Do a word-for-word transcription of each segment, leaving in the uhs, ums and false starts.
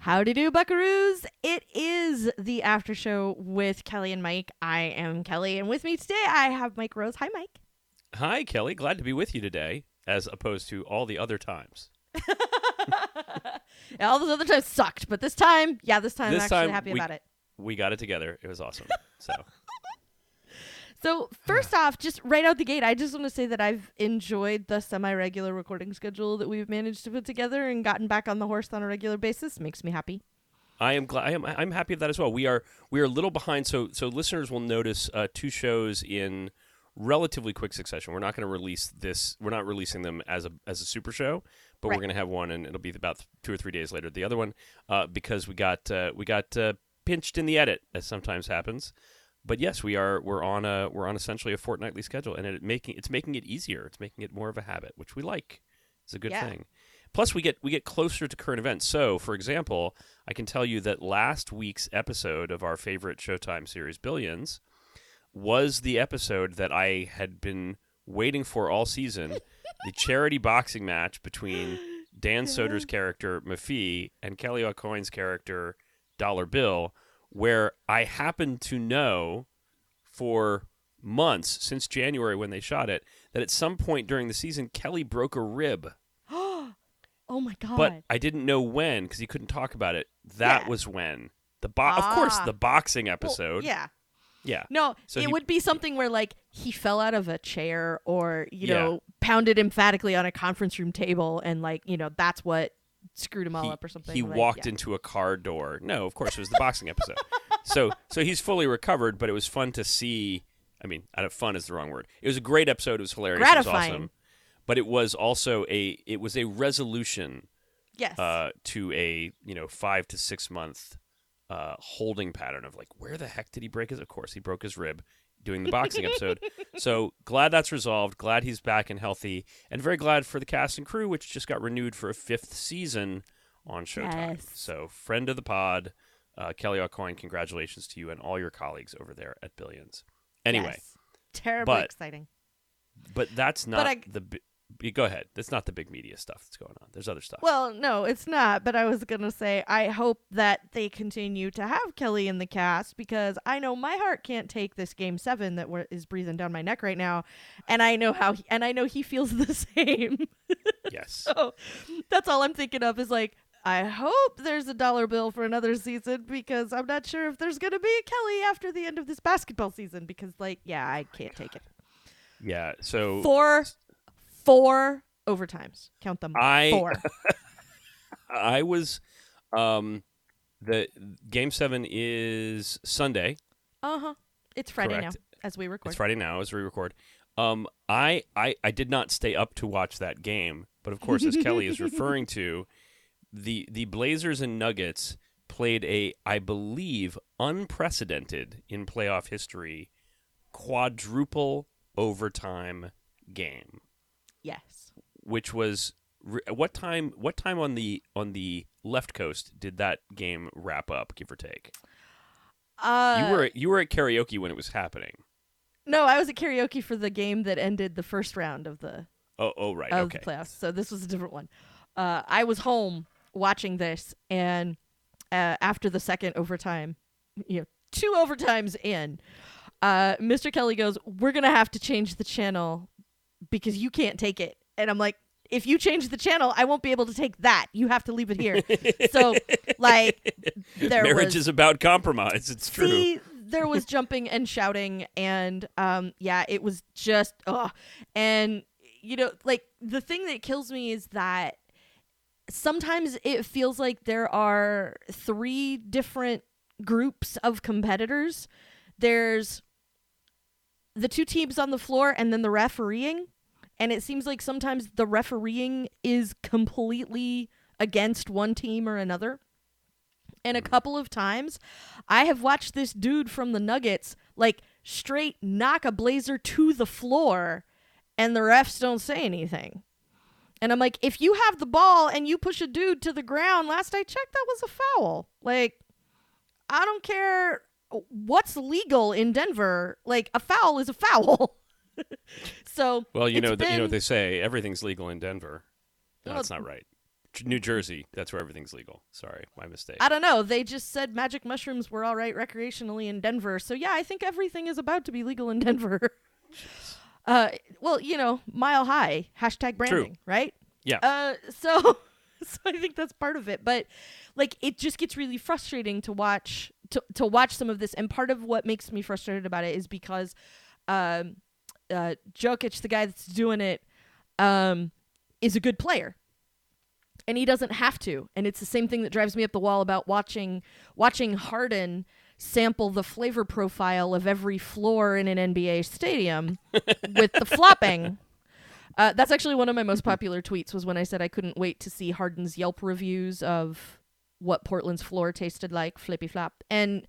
Howdy do, buckaroos. It is the after show with Kelly and Mike. I am Kelly, and with me today I have Mike Rose. Hi, Mike. Hi, Kelly. Glad to be with you today, as opposed to all the other times. Yeah, all those other times sucked, but this time, yeah, this time This I'm actually time happy we- about it. We got it together. It was awesome. So, So first off, just right out the gate, I just want to say that I've enjoyed the semi-regular recording schedule that we've managed to put together and gotten back on the horse on a regular basis. Makes me happy. I am glad. I am. I'm happy with that as well. We are. We are a little behind. So, so listeners will notice uh, two shows in relatively quick succession. We're not going to release this. We're not releasing them as a as a super show, but Right. we're going to have one, and it'll be about two or three days later. The other one, uh, because we got uh, we got uh, pinched in the edit, as sometimes happens. But yes, we are. We're on a. We're on essentially a fortnightly schedule, and it making it's making it easier. It's making it more of a habit, which we like. It's a good Yeah. thing. Plus, we get we get closer to current events. So, for example, I can tell you that last week's episode of our favorite Showtime series, Billions, was the episode that I had been waiting for all season. The charity boxing match between Dan Soder's character Mafi and Kelly O'Coin's character Dollar Bill, where I happened to know for months since January when they shot it that at some point during the season Kelly broke a rib. Oh my god! But I didn't know when because he couldn't talk about it. That Yeah. was when the bo- of course Ah. the boxing Well, episode. yeah. Yeah. No, So it he- would be something where like he fell out of a chair or, you Yeah. know, pounded emphatically on a conference room table and like, you know, that's what screwed him all he, up or something. he like, walked yeah. into a car door. No, of course it was the boxing episode. So so he's fully recovered, but it was fun to see. I mean, I don't- fun is the wrong word. It was a great episode. It was hilarious. It was Gratifying. awesome. But it was also a it was a resolution Yes. uh, to a you know five to six month uh, holding pattern of like where the heck did he break his? Of course, he broke his rib doing the boxing episode. So glad that's resolved. Glad he's back and healthy, and very glad for the cast and crew, which just got renewed for a fifth season on Showtime. Yes. So friend of the pod, uh, Kelly O'Coin, congratulations to you and all your colleagues over there at Billions. Anyway, Yes. Terribly but- exciting. but that's not I- the. Bi- Go ahead. That's not the big media stuff that's going on. There's other stuff. Well, no, it's not. But I was going to say, I hope that they continue to have Kelly in the cast because I know my heart can't take this game seven that we're, is breathing down my neck right now. And I know how, he, and I know he feels the same. Yes. So that's all I'm thinking of is like, I hope there's a dollar bill for another season because I'm not sure if there's going to be a Kelly after the end of this basketball season because, like, yeah, I can't take it. Yeah. So Four, four overtimes. Count them. I- Four. I was, um, the game seven is Sunday. Uh huh. It's Friday Correct. now as we record. It's Friday now as we record. Um, I, I, I did not stay up to watch that game, but of course, as Kelly is referring to, the the Blazers and Nuggets played a, I believe, unprecedented in playoff history, quadruple overtime game, Yes. which was re- what time? What time on the on the left coast did that game wrap up, give or take? Uh, you were you were at karaoke when it was happening. no, I was at karaoke for the game that ended the first round of the Oh, oh, right, of okay. the playoffs. So this was a different one. Uh, I was home watching this, and uh, after the second overtime, you know, two overtimes in, uh, Mister Kelly goes, "We're gonna have to change the channel because you can't take it." And I'm like, "If you change the channel, I won't be able to take that. You have to leave it here." So, like, there Marriage was is about compromise. It's true. See, there was jumping and shouting, and um, yeah, it was just ugh. And you know, like the thing that kills me is that sometimes it feels like there are three different groups of competitors. There's the two teams on the floor, and then the refereeing. And it seems like sometimes the refereeing is completely against one team or another. And a couple of times, I have watched this dude from the Nuggets, like, straight knock a Blazer to the floor, and the refs don't say anything. And I'm like, if you have the ball and you push a dude to the ground, last I checked, that was a foul. Like, I don't care what's legal in Denver. Like, a foul is a foul. So Well, you it's know, the, you know been- what they say. Everything's legal in Denver. No, Well, that's not right. New Jersey. That's where everything's legal. Sorry, my mistake. I don't know. They just said magic mushrooms were all right recreationally in Denver. So yeah, I think everything is about to be legal in Denver. uh, well, you know, mile high hashtag branding, True. right? Yeah. Uh, so so I think that's part of it. But like, it just gets really frustrating to watch to to watch some of this. And part of what makes me frustrated about it is because, um, uh, Jokic, the guy that's doing it, um, is a good player. And he doesn't have to. And it's the same thing that drives me up the wall about watching watching Harden sample the flavor profile of every floor in an N B A stadium with the flopping. Uh, that's actually one of my most popular tweets, was when I said I couldn't wait to see Harden's Yelp reviews of what Portland's floor tasted like, flippy flop. And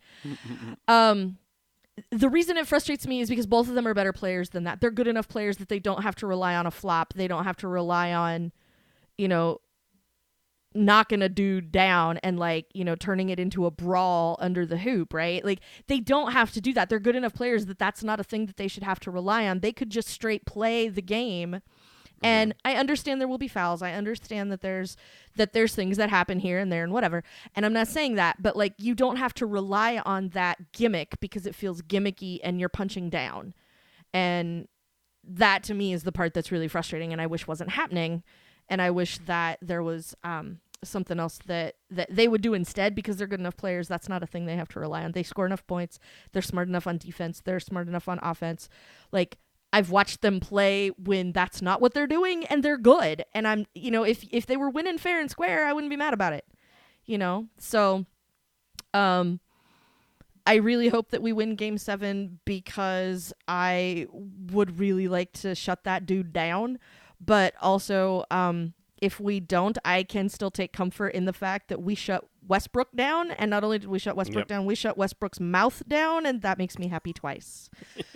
um, the reason it frustrates me is because both of them are better players than that. They're good enough players that they don't have to rely on a flop. They don't have to rely on, you know, knocking a dude down and, like, you know, turning it into a brawl under the hoop, right? Like, they don't have to do that. They're good enough players that that's not a thing that they should have to rely on. They could just straight play the game. Mm-hmm. And I understand there will be fouls. I understand that there's that there's things that happen here and there and whatever. And I'm not saying that, but, like, you don't have to rely on that gimmick because it feels gimmicky and you're punching down. And that, to me, is the part that's really frustrating and I wish wasn't happening. And I wish that there was um, something else that, that they would do instead, because they're good enough players. That's not a thing they have to rely on. They score enough points. They're smart enough on defense. They're smart enough on offense. Like, I've watched them play when that's not what they're doing, and they're good. And I'm, you know, if if they were winning fair and square, I wouldn't be mad about it. You know? So, um, I really hope that we win game seven, because I would really like to shut that dude down. But also, um, if we don't, I can still take comfort in the fact that we shut Westbrook down. And not only did we shut Westbrook yep. down, we shut Westbrook's mouth down, and that makes me happy twice.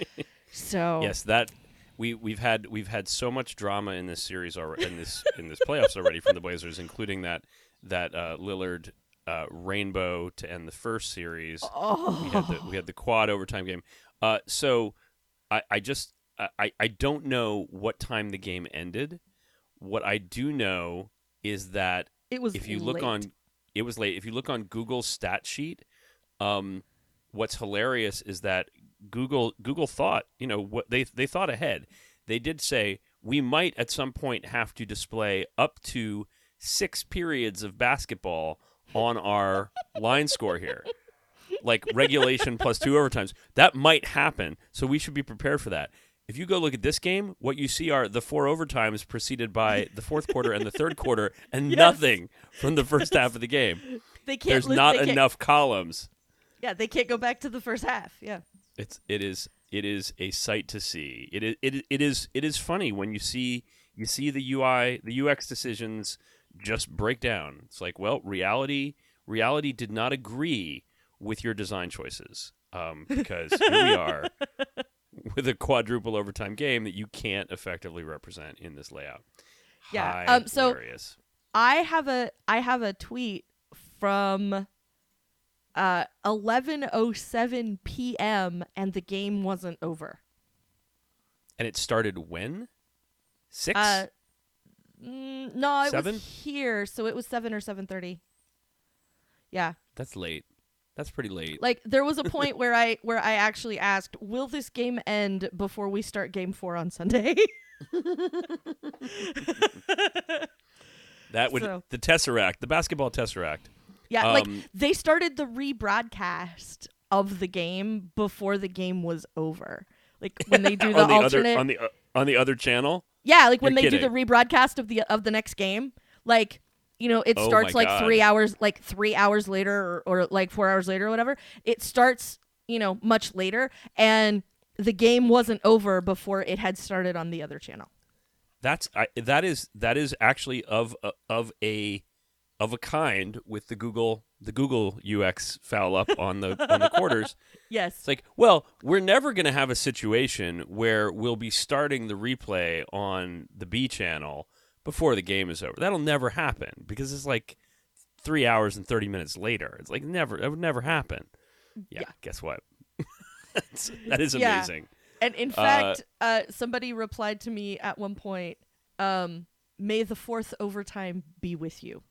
So yes, that we we've had we've had so much drama in this series already, in this in this playoffs already from the Blazers, including that that uh, Lillard uh, rainbow to end the first series. Oh. We had the we had the quad overtime game. Uh, so I I just. I, I don't know what time the game ended. What I do know is that it was if you late. look on, it was late. If you look on Google's stat sheet, um, what's hilarious is that Google Google thought, you know, what they they thought ahead. They did say we might at some point have to display up to six periods of basketball on our line score here. Like regulation plus two overtimes. That might happen, so we should be prepared for that. If you go look at this game, what you see are the four overtimes preceded by the fourth quarter and the third quarter, and yes. nothing from the first half of the game. They can't. There's li- not they enough columns. Yeah, they can't go back to the first half. Yeah, it's it is it is a sight to see. It is it it is it is funny when you see you see the U I the U X decisions just break down. It's like, well, reality reality did not agree with your design choices, um, because here we are. With a quadruple overtime game that you can't effectively represent in this layout. Yeah. Um, so Hilarious. I have a I have a tweet from uh, eleven oh seven p.m. and the game wasn't over. And it started when? Six? Uh, mm, no, it seven? was here, so it was seven or seven thirty. Yeah. That's late. That's pretty late. Like, there was a point where I where I actually asked, will this game end before we start game four on Sunday? That would so. the Tesseract, the basketball Tesseract. Yeah, um, like they started the rebroadcast of the game before the game was over. Like when they do the, the alternate other, on the uh, on the other channel. Yeah, like when You're they kidding. do the rebroadcast of the of the next game, like. You know, it oh starts like God. three hours, like three hours later, or, or like four hours later, or whatever. It starts, you know, much later, and the game wasn't over before it had started on the other channel. That's I, that is that is actually of uh, of a of a kind with the Google the Google U X foul up on the on the quarters. Yes, it's like, well, we're never going to have a situation where we'll be starting the replay on the B channel before the game is over. That'll never happen because it's like three hours and thirty minutes later. It's like never. That would never happen. Yeah. yeah. Guess what? That is amazing. Yeah. And in fact, uh, uh, somebody replied to me at one point, um, "May the fourth overtime be with you."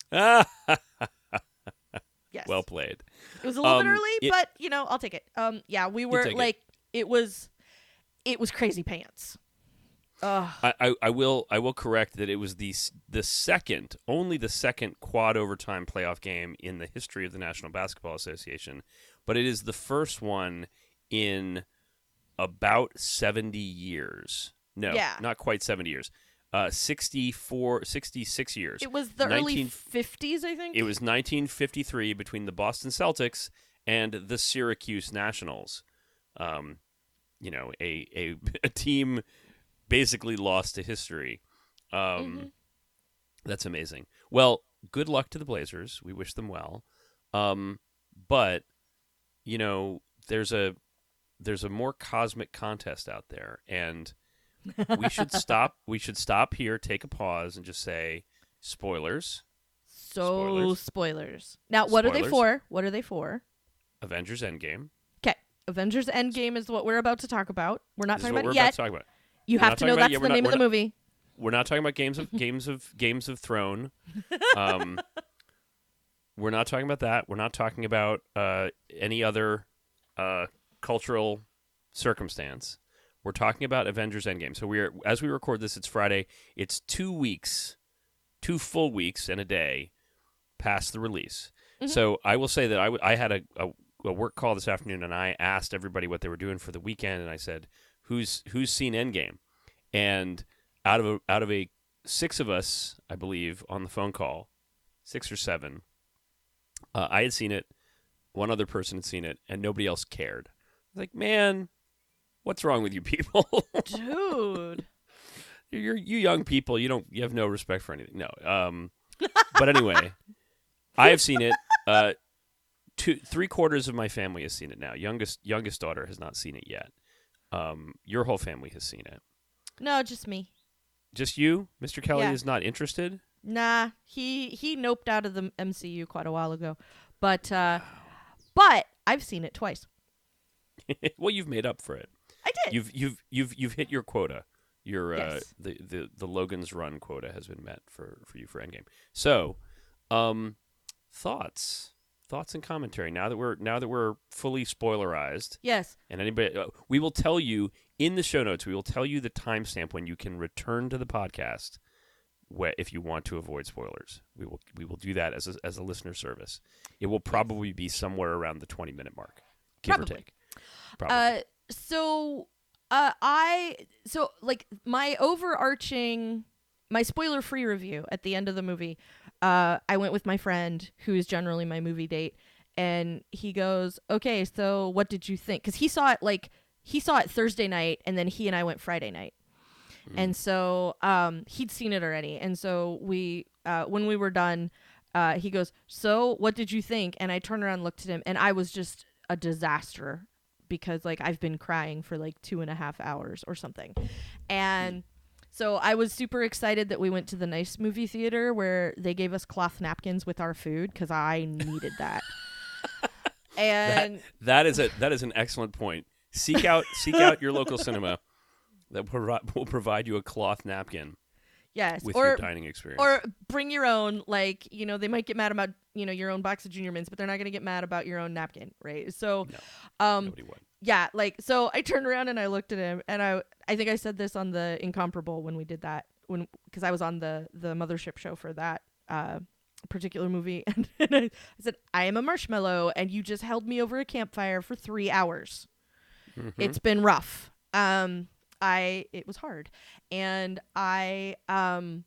Yes. Well played. It was a little Um, bit early, it- but you know, I'll take it. Um, yeah, we were take it. like, it. was, it was crazy pants. Ugh. I, I, I will I will correct that it was the s- the second, only the second quad overtime playoff game in the history of the National Basketball Association, but it is the first one in about seventy years. No, Yeah. not quite seventy years. Uh, sixty-four, sixty-six years. It was the early nineteen fifties, I think. It was nineteen fifty-three between the Boston Celtics and the Syracuse Nationals. Um, you know, a, a, a team basically lost to history. Um, mm-hmm. That's amazing. Well, good luck to the Blazers. We wish them well. Um, but, you know, there's a there's a more cosmic contest out there, and we should stop. We should stop here, take a pause, and just say spoilers. So Spoilers. spoilers. Now, what are they Spoilers. for? What are they for? Avengers Endgame. Okay, Avengers Endgame is what we're about to talk about. We're not This is talking what about we're it yet. about to talk about. You We're have not to talking know about it that's yet. the We're not- name of we're the not- movie. We're not talking about games of games of games of Throne. Um, we're not talking about that. We're not talking about uh, any other uh, cultural circumstance. We're talking about Avengers Endgame. So we are, as we record this, it's Friday. It's two weeks, two full weeks and a day past the release. Mhm. So I will say that I, w- I had a, a, a work call this afternoon, and I asked everybody what they were doing for the weekend, and I said, "Who's who's seen Endgame?" And out of a, out of a six of us, I believe, on the phone call, six or seven, uh, I had seen it. One other person had seen it, and nobody else cared. I was like, man, what's wrong with you people? Dude. you're you young people. You don't you have no respect for anything. No. Um, but anyway, I have seen it. Uh, two three quarters of my family has seen it now. Youngest youngest daughter has not seen it yet. Um, your whole family has seen it. No, just me. Just you, Mister Kelly, Yeah. is not interested. Nah, he he noped out of the M C U quite a while ago, but uh, but I've seen it twice. Well, you've made up for it. I did. You've you've you've you've hit your quota. Your uh, Yes. the, the the Logan's Run quota has been met for, for you for Endgame. So, um, thoughts, thoughts and commentary. Now that we're now that we're fully spoilerized, Yes. and anybody, uh, we will tell you in the show notes. We will tell you the timestamp when you can return to the podcast, wh- if you want to avoid spoilers. We will we will do that as a, as a listener service. It will probably be somewhere around the twenty minute mark, give Probably. or take. Probably. Uh, so, uh, I so like my overarching, my spoiler-free review at the end of the movie. Uh, I went with my friend, who is generally my movie date, and he goes, "Okay, so what did you think?" Because he saw it like he saw it Thursday night, and then he and I went Friday night, Mm. and so um, he'd seen it already, and so we, uh, when we were done, uh, he goes, "So what did you think?" And I turned around and looked at him, and I was just a disaster. Because like I've been crying for like two and a half hours or something. And so I was super excited that we went to the nice movie theater where they gave us cloth napkins with our food because I needed that. And That is a that is an excellent point. Seek out seek out your local cinema that provi- will provide you a cloth napkin yes, with or your dining experience. or bring your own. Like, you know, they might get mad about, you know, your own box of Junior Mints, but they're not gonna get mad about your own napkin, right? So No, um nobody would. yeah, like, so I turned around and I looked at him, and I I think I said this on the Incomparable when we did that, when because I was on the the Mothership show for that uh particular movie, and, and I, I said, "I am a marshmallow, and you just held me over a campfire for three hours. Mhm. It's been rough. Um, I it was hard, and I um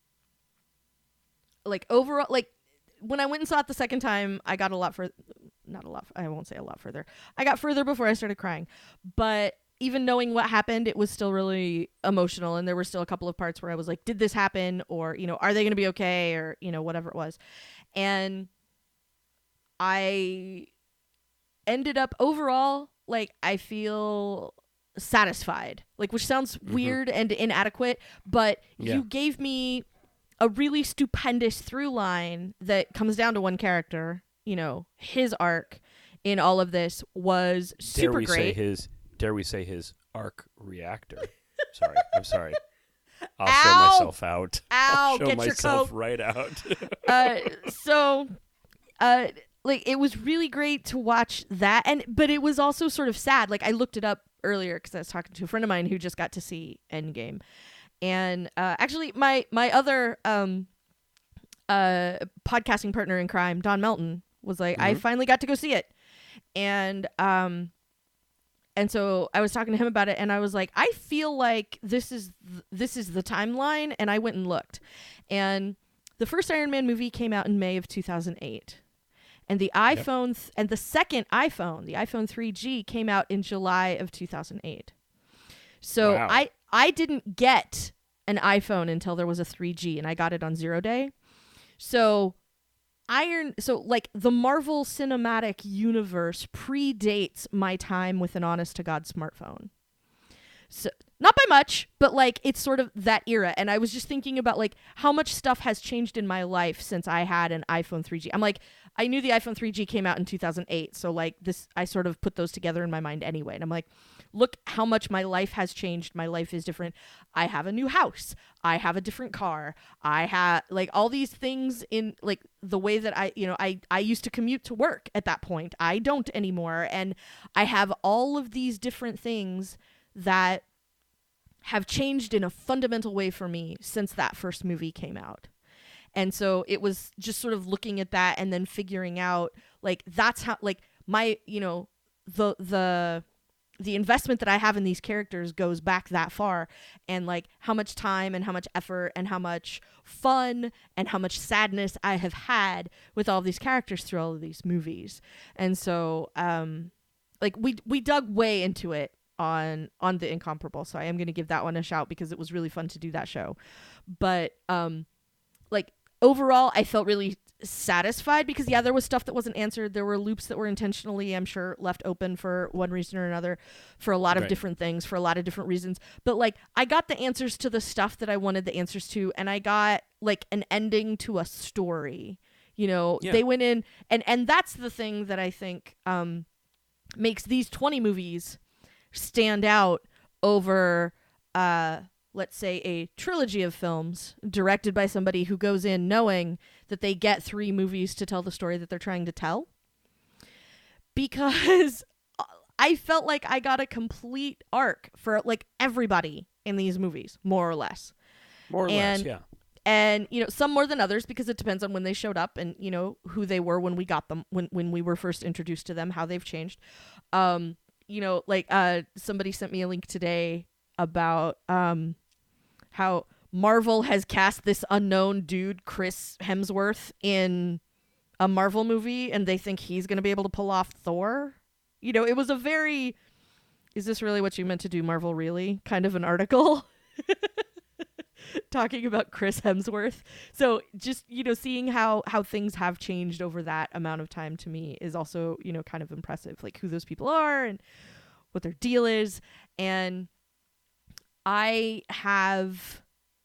like overall like." When I went and saw it the second time, I got a lot further. Not a lot. I won't say a lot further. I got further before I started crying. But even knowing what happened, it was still really emotional. And there were still a couple of parts where I was like, did this happen? Or, you know, are they going to be okay? Or, you know, whatever it was. And I ended up overall, like, I feel satisfied. Like, which sounds Mhm. weird and inadequate. But Yeah. you gave me a really stupendous through line that comes down to one character. You know, his arc in all of this was Dare super we say great. his dare we say his arc reactor? Sorry, I'm sorry. I'll Ow! show myself out. Ow! I'll show Get your myself coat. right out. uh, so, uh, like it was really great to watch that, and but it was also sort of sad. Like I looked it up earlier because I was talking to a friend of mine who just got to see Endgame, and uh, actually my my other um, uh, podcasting partner in crime, Don Melton, was like, Mm-hmm. I finally got to go see it, and um. And so I was talking to him about it, and I was like, I feel like this is th- this is the timeline, and I went and looked. And the first Iron Man movie came out in May of two thousand eight. And the iPhone th- and the second iPhone, the iPhone three G, came out in July of two thousand eight. So Wow. I I didn't get an iPhone until there was a three G, and I got it on zero day. So Iron so like the Marvel Cinematic Universe predates my time with an honest to God smartphone. So not by much, but like it's sort of that era. And I was just thinking about like how much stuff has changed in my life since I had an iPhone three G. I'm like, I knew the iPhone three G came out in two thousand eight, so like this I sort of put those together in my mind anyway. And I'm like, look how much my life has changed. My life is different. I have a new house. I have a different car. I have like all these things in like the way that I, you know, I, I used to commute to work at that point. I don't anymore. And I have all of these different things that have changed in a fundamental way for me since that first movie came out. And so it was just sort of looking at that and then figuring out like that's how like my, you know, the the the investment that I have in these characters goes back that far, and like how much time and how much effort and how much fun and how much sadness I have had with all of these characters through all of these movies. And so um like we we dug way into it on on The Incomparable, so I am going to give that one a shout because it was really fun to do that show. But um like overall I felt really satisfied because yeah, there was stuff that wasn't answered. There were loops that were intentionally, I'm sure, left open for one reason or another, for a lot of Right. different things, for a lot of different reasons. But like I got the answers to the stuff that I wanted the answers to, and I got like an ending to a story. You know, Yeah. they went in and and that's the thing that I think um makes these twenty movies stand out over uh let's say a trilogy of films directed by somebody who goes in knowing that they get three movies to tell the story that they're trying to tell. Because I felt like I got a complete arc for like everybody in these movies, more or less. More or And- less, yeah. And, you know, some more than others because it depends on when they showed up and, you know, who they were when we got them, when, when we were first introduced to them, how they've changed. Um, you know, like uh, somebody sent me a link today about um, how Marvel has cast this unknown dude, Chris Hemsworth, in a Marvel movie, and they think he's going to be able to pull off Thor. You know, it was a very, is this really what you meant to do, Marvel, really? Kind of an article. Talking about Chris Hemsworth. So just, you know, seeing how, how things have changed over that amount of time to me is also, you know, kind of impressive. Like who those people are and what their deal is. And I have...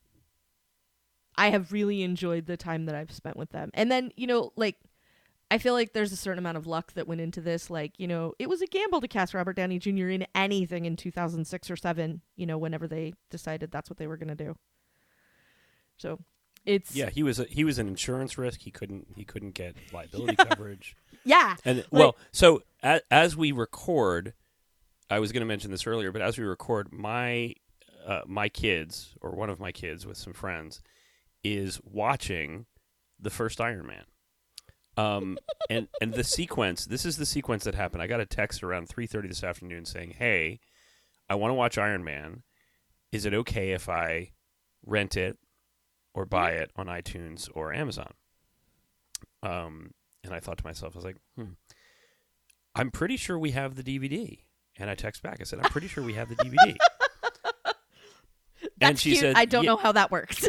I have really enjoyed the time that I've spent with them. And then, you know, like, I feel like there's a certain amount of luck that went into this. Like, you know, it was a gamble to cast Robert Downey Junior in anything in two thousand six or seven, you know, whenever they decided that's what they were going to do. So it's... Yeah, he was a, he was an insurance risk. He couldn't he couldn't get liability coverage. Yeah. And well, so as, as we record, I was going to mention this earlier, but as we record, my uh, my kids or one of my kids with some friends is watching the first Iron Man. Um, and, and the sequence, this is the sequence that happened. I got a text around three thirty this afternoon saying, hey, I want to watch Iron Man. Is it okay if I rent it or buy it on iTunes or Amazon? Um, and I thought to myself, I was like, hmm, I'm pretty sure we have the D V D. And I text back. I said, I'm pretty sure we have the D V D. That's and she cute. said, I don't "Yeah." know how that works.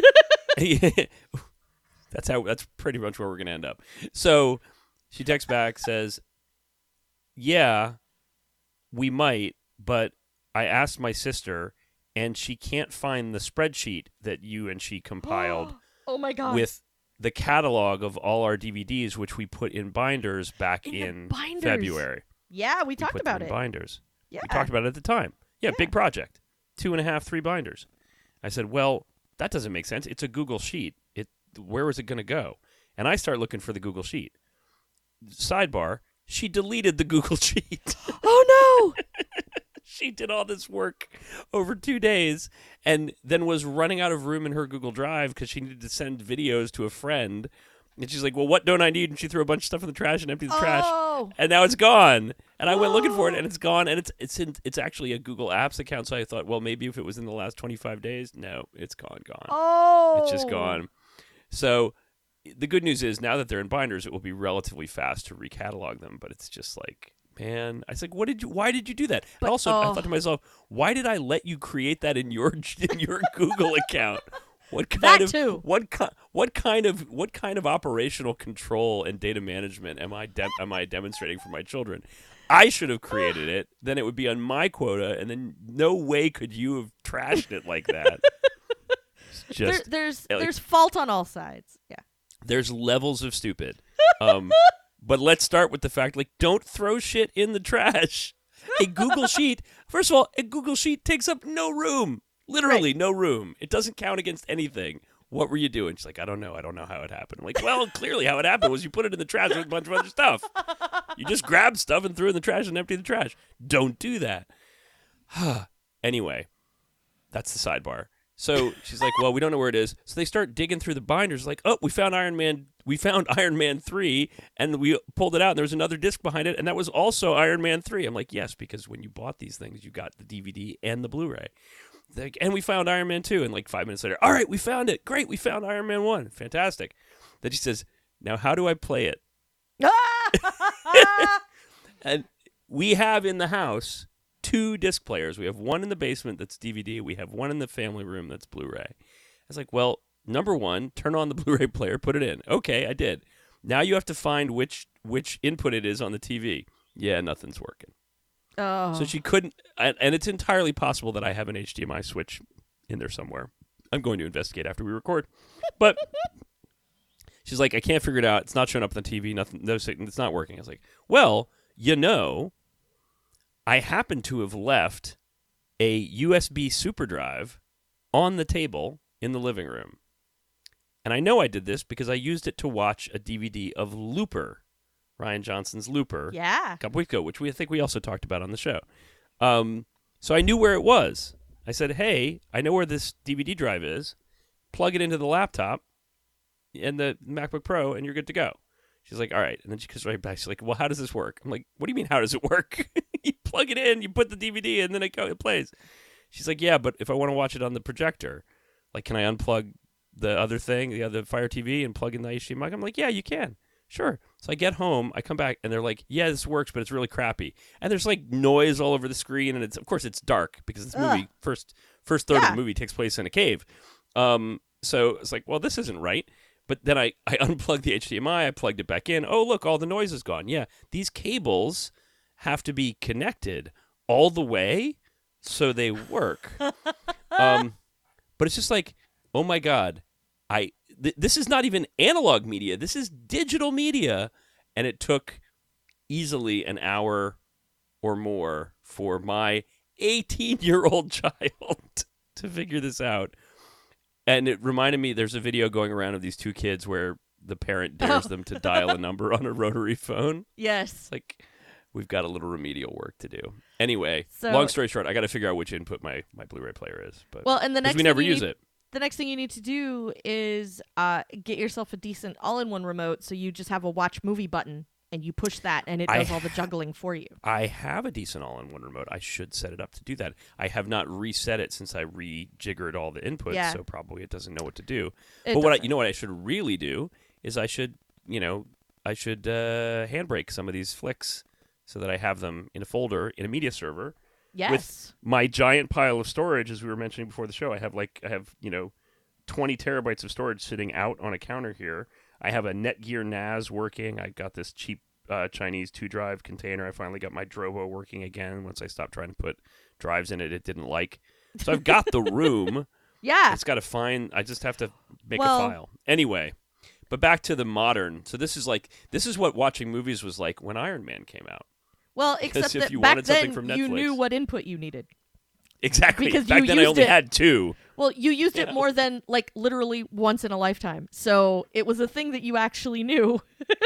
That's how. That's pretty much where we're going to end up. So she texts back, says, yeah, we might, but I asked my sister, and she can't find the spreadsheet that you and she compiled Oh my god. with the catalog of all our D V Ds, which we put in binders back In the in binders. February. Yeah, we We talked put about them it. in binders. Yeah. We talked about it at the time. Yeah, Yeah. big project. Two and a half, three binders. I said, well, that doesn't make sense. It's a Google Sheet. It where is it going to go? And I start looking for the Google Sheet. Sidebar, she deleted the Google Sheet. Oh, no! She did all this work over two days and then was running out of room in her Google Drive because she needed to send videos to a friend. And she's like, well, what don't I need? And she threw a bunch of stuff in the trash and emptied the Oh. trash. And now it's gone. And I went looking for it, and it's gone. And it's it's in, it's actually a Google Apps account. So I thought, well, maybe if it was in the last twenty-five days. No, it's gone, gone. Oh. It's just gone. So the good news is now that they're in binders, it will be relatively fast to recatalog them. But it's just like, man, I was like, what did you? Why did you do that? But, and also, I oh. thought to myself, why did I let you create that in your in your Google account? What kind That of too. what ki- what kind of what kind of operational control and data management am I de- am I demonstrating for my children? I should have created it. Then it would be on my quota, and then no way could you have trashed it like that. It's There, just there's like- there's fault on all sides. Yeah. there's levels of stupid. Um, but let's start with the fact, like, don't throw shit in the trash. A Google Sheet, first of all, a Google Sheet takes up no room. Literally no room. It doesn't count against anything. What were you doing? She's like, I don't know. I don't know how it happened. I'm like, well, clearly how it happened was you put it in the trash with a bunch of other stuff. You just grabbed stuff and threw it in the trash and emptied the trash. Don't do that. Anyway, that's the sidebar. So she's like, well, we don't know where it is. So they start digging through the binders like, oh, we found Iron Man. We found Iron Man three, and we pulled it out, and there was another disc behind it, and that was also Iron Man three. I'm like, yes, because when you bought these things, you got the D V D and the Blu-ray. Like, and we found Iron Man two, and like five minutes later, all right, we found it. Great, we found Iron Man one. Fantastic. Then she says, now how do I play it? And we have in the house two disc players. We have one in the basement that's D V D. We have one in the family room that's Blu-ray. I was like, well, number one, turn on the Blu-ray player, put it in. Okay, I did. Now you have to find which which input it is on the T V. Yeah, nothing's working. Oh. So she couldn't, and, and it's entirely possible that I have an H D M I switch in there somewhere. I'm going to investigate after we record. But she's like, I can't figure it out. It's not showing up on the T V. Nothing. No, it's not working. I was like, well, you know, I happen to have left a U S B super drive on the table in the living room. And I know I did this because I used it to watch a D V D of Looper, Rian Johnson's Looper, Yeah. a couple weeks ago, which we I think we also talked about on the show. Um, so I knew where it was. I said, hey, I know where this D V D drive is. Plug it into the laptop and the MacBook Pro, and you're good to go. She's like, all right. And then she goes right back. She's like, well, how does this work? I'm like, what do you mean, how does it work? You plug it in, you put the D V D, and then it, go, it plays. She's like, yeah, but if I want to watch it on the projector, like, can I unplug the other thing, the other Fire T V, and plug in the H D M I? I'm like, yeah, you can. Sure. So I get home, I come back, and they're like, yeah, this works, but it's really crappy. And there's, like, noise all over the screen, and it's of course it's dark because this movie, Ugh. first first third Yeah. of the movie takes place in a cave. Um, so it's like, well, this isn't right. But then I, I unplugged the H D M I, I plugged it back in. Oh, look, all the noise is gone. Yeah, these cables have to be connected all the way so they work. um, but it's just like, oh, my God, I th- this is not even analog media. This is digital media. And it took easily an hour or more for my eighteen-year-old child to figure this out. And it reminded me, there's a video going around of these two kids where the parent dares Oh. them to dial a number on a rotary phone. Yes. It's like, we've got a little remedial work to do. Anyway, So- long story short, I got to figure out which input my, my Blu-ray player is. But Well, and the 'cause next we never thing you use need- it. The next thing you need to do is uh, get yourself a decent all-in-one remote, so you just have a watch movie button, and you push that, and it I does all the juggling for you. I have a decent all-in-one remote. I should set it up to do that. I have not reset it since I rejiggered all the inputs, Yeah. so probably it doesn't know what to do. It but what I, doesn't. you know what I should really do is I should, you know, I should uh, handbrake some of these flicks so that I have them in a folder in a media server. Yes. My giant pile of storage, as we were mentioning before the show, I have like I have you know twenty terabytes of storage sitting out on a counter here. I have a Netgear N A S working. I got this cheap uh, Chinese two drive container. I finally got my Drobo working again. Once I stopped trying to put drives in it, it didn't like. So I've got the room. Yeah. It's got to find. I just have to make Well- a file anyway. But back to the modern. So this is like this is what watching movies was like when Iron Man came out. Well, Because except if that you back wanted something then from you Netflix- knew what input you needed. Exactly. Because Back you then I used only it- had two. Well, you used it Yeah. more than like literally once in a lifetime. So it was a thing that you actually knew.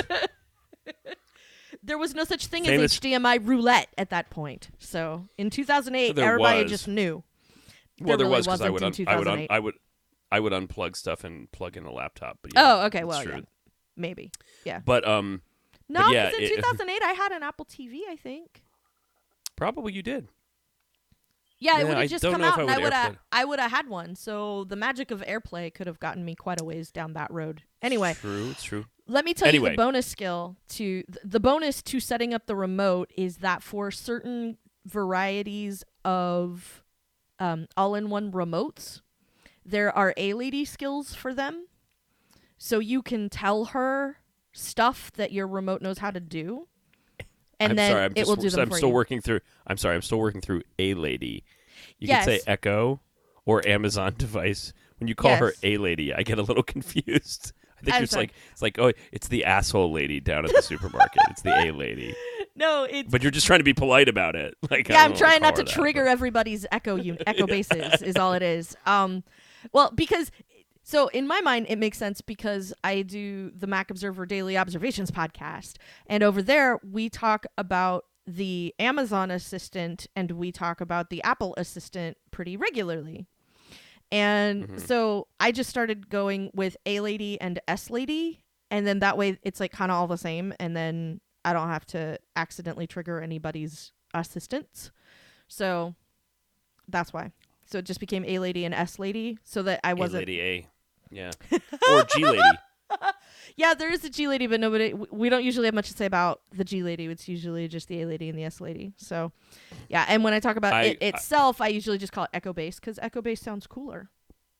There was no such thing Famous- as H D M I roulette at that point. So in two thousand eight, There everybody was. just knew. Well, there really was because I would wasn't in un- I would un- two thousand eight. I would I would unplug stuff and plug in a laptop. But yeah, Oh, okay. it's Well, true. yeah. Maybe. Yeah. But um, No, But because yeah, in it- two thousand eight, I had an Apple T V, I think. probably you did. Yeah, it Yeah, would I have just don't come know if out, I and I would would have, AirPlay. I would have had one. So the magic of AirPlay could have gotten me quite a ways down that road. Anyway, True. It's true. let me tell you Anyway. the bonus skill to th- the bonus to setting up the remote is that for certain varieties of um, all-in-one remotes, there are A-Lady skills for them. So you can tell her stuff that your remote knows how to do, and I'm then sorry. I'm it just, will do them I'm for still you. working through. I'm sorry. I'm still working through a lady. You Yes. could say Echo or Amazon device. When you call her Yes. a lady, I get a little confused. I think I'm it's sorry. like it's like oh, it's the asshole lady down at the supermarket. It's the a lady. No, it's But you're just trying to be polite about it. Like I yeah. don't I'm wanna trying call not to her that, trigger but- everybody's echo un- echo bases. Is all it is. Um, well, because so in my mind it makes sense because I do the Mac Observer Daily Observations podcast, and over there we talk about the Amazon Assistant and we talk about the Apple Assistant pretty regularly. And Mhm. so I just started going with A Lady and S Lady, and then that way it's like kind of all the same, and then I don't have to accidentally trigger anybody's assistants. So that's why. So it just became A Lady and S Lady, so that I A wasn't. lady A. Yeah. Or G lady. Yeah, there is a G Lady, but nobody. w- We don't usually have much to say about the G Lady. It's usually just the A Lady and the S Lady. So, yeah. And when I talk about I- it I- itself, I usually just call it Echo Base because Echo Base sounds cooler.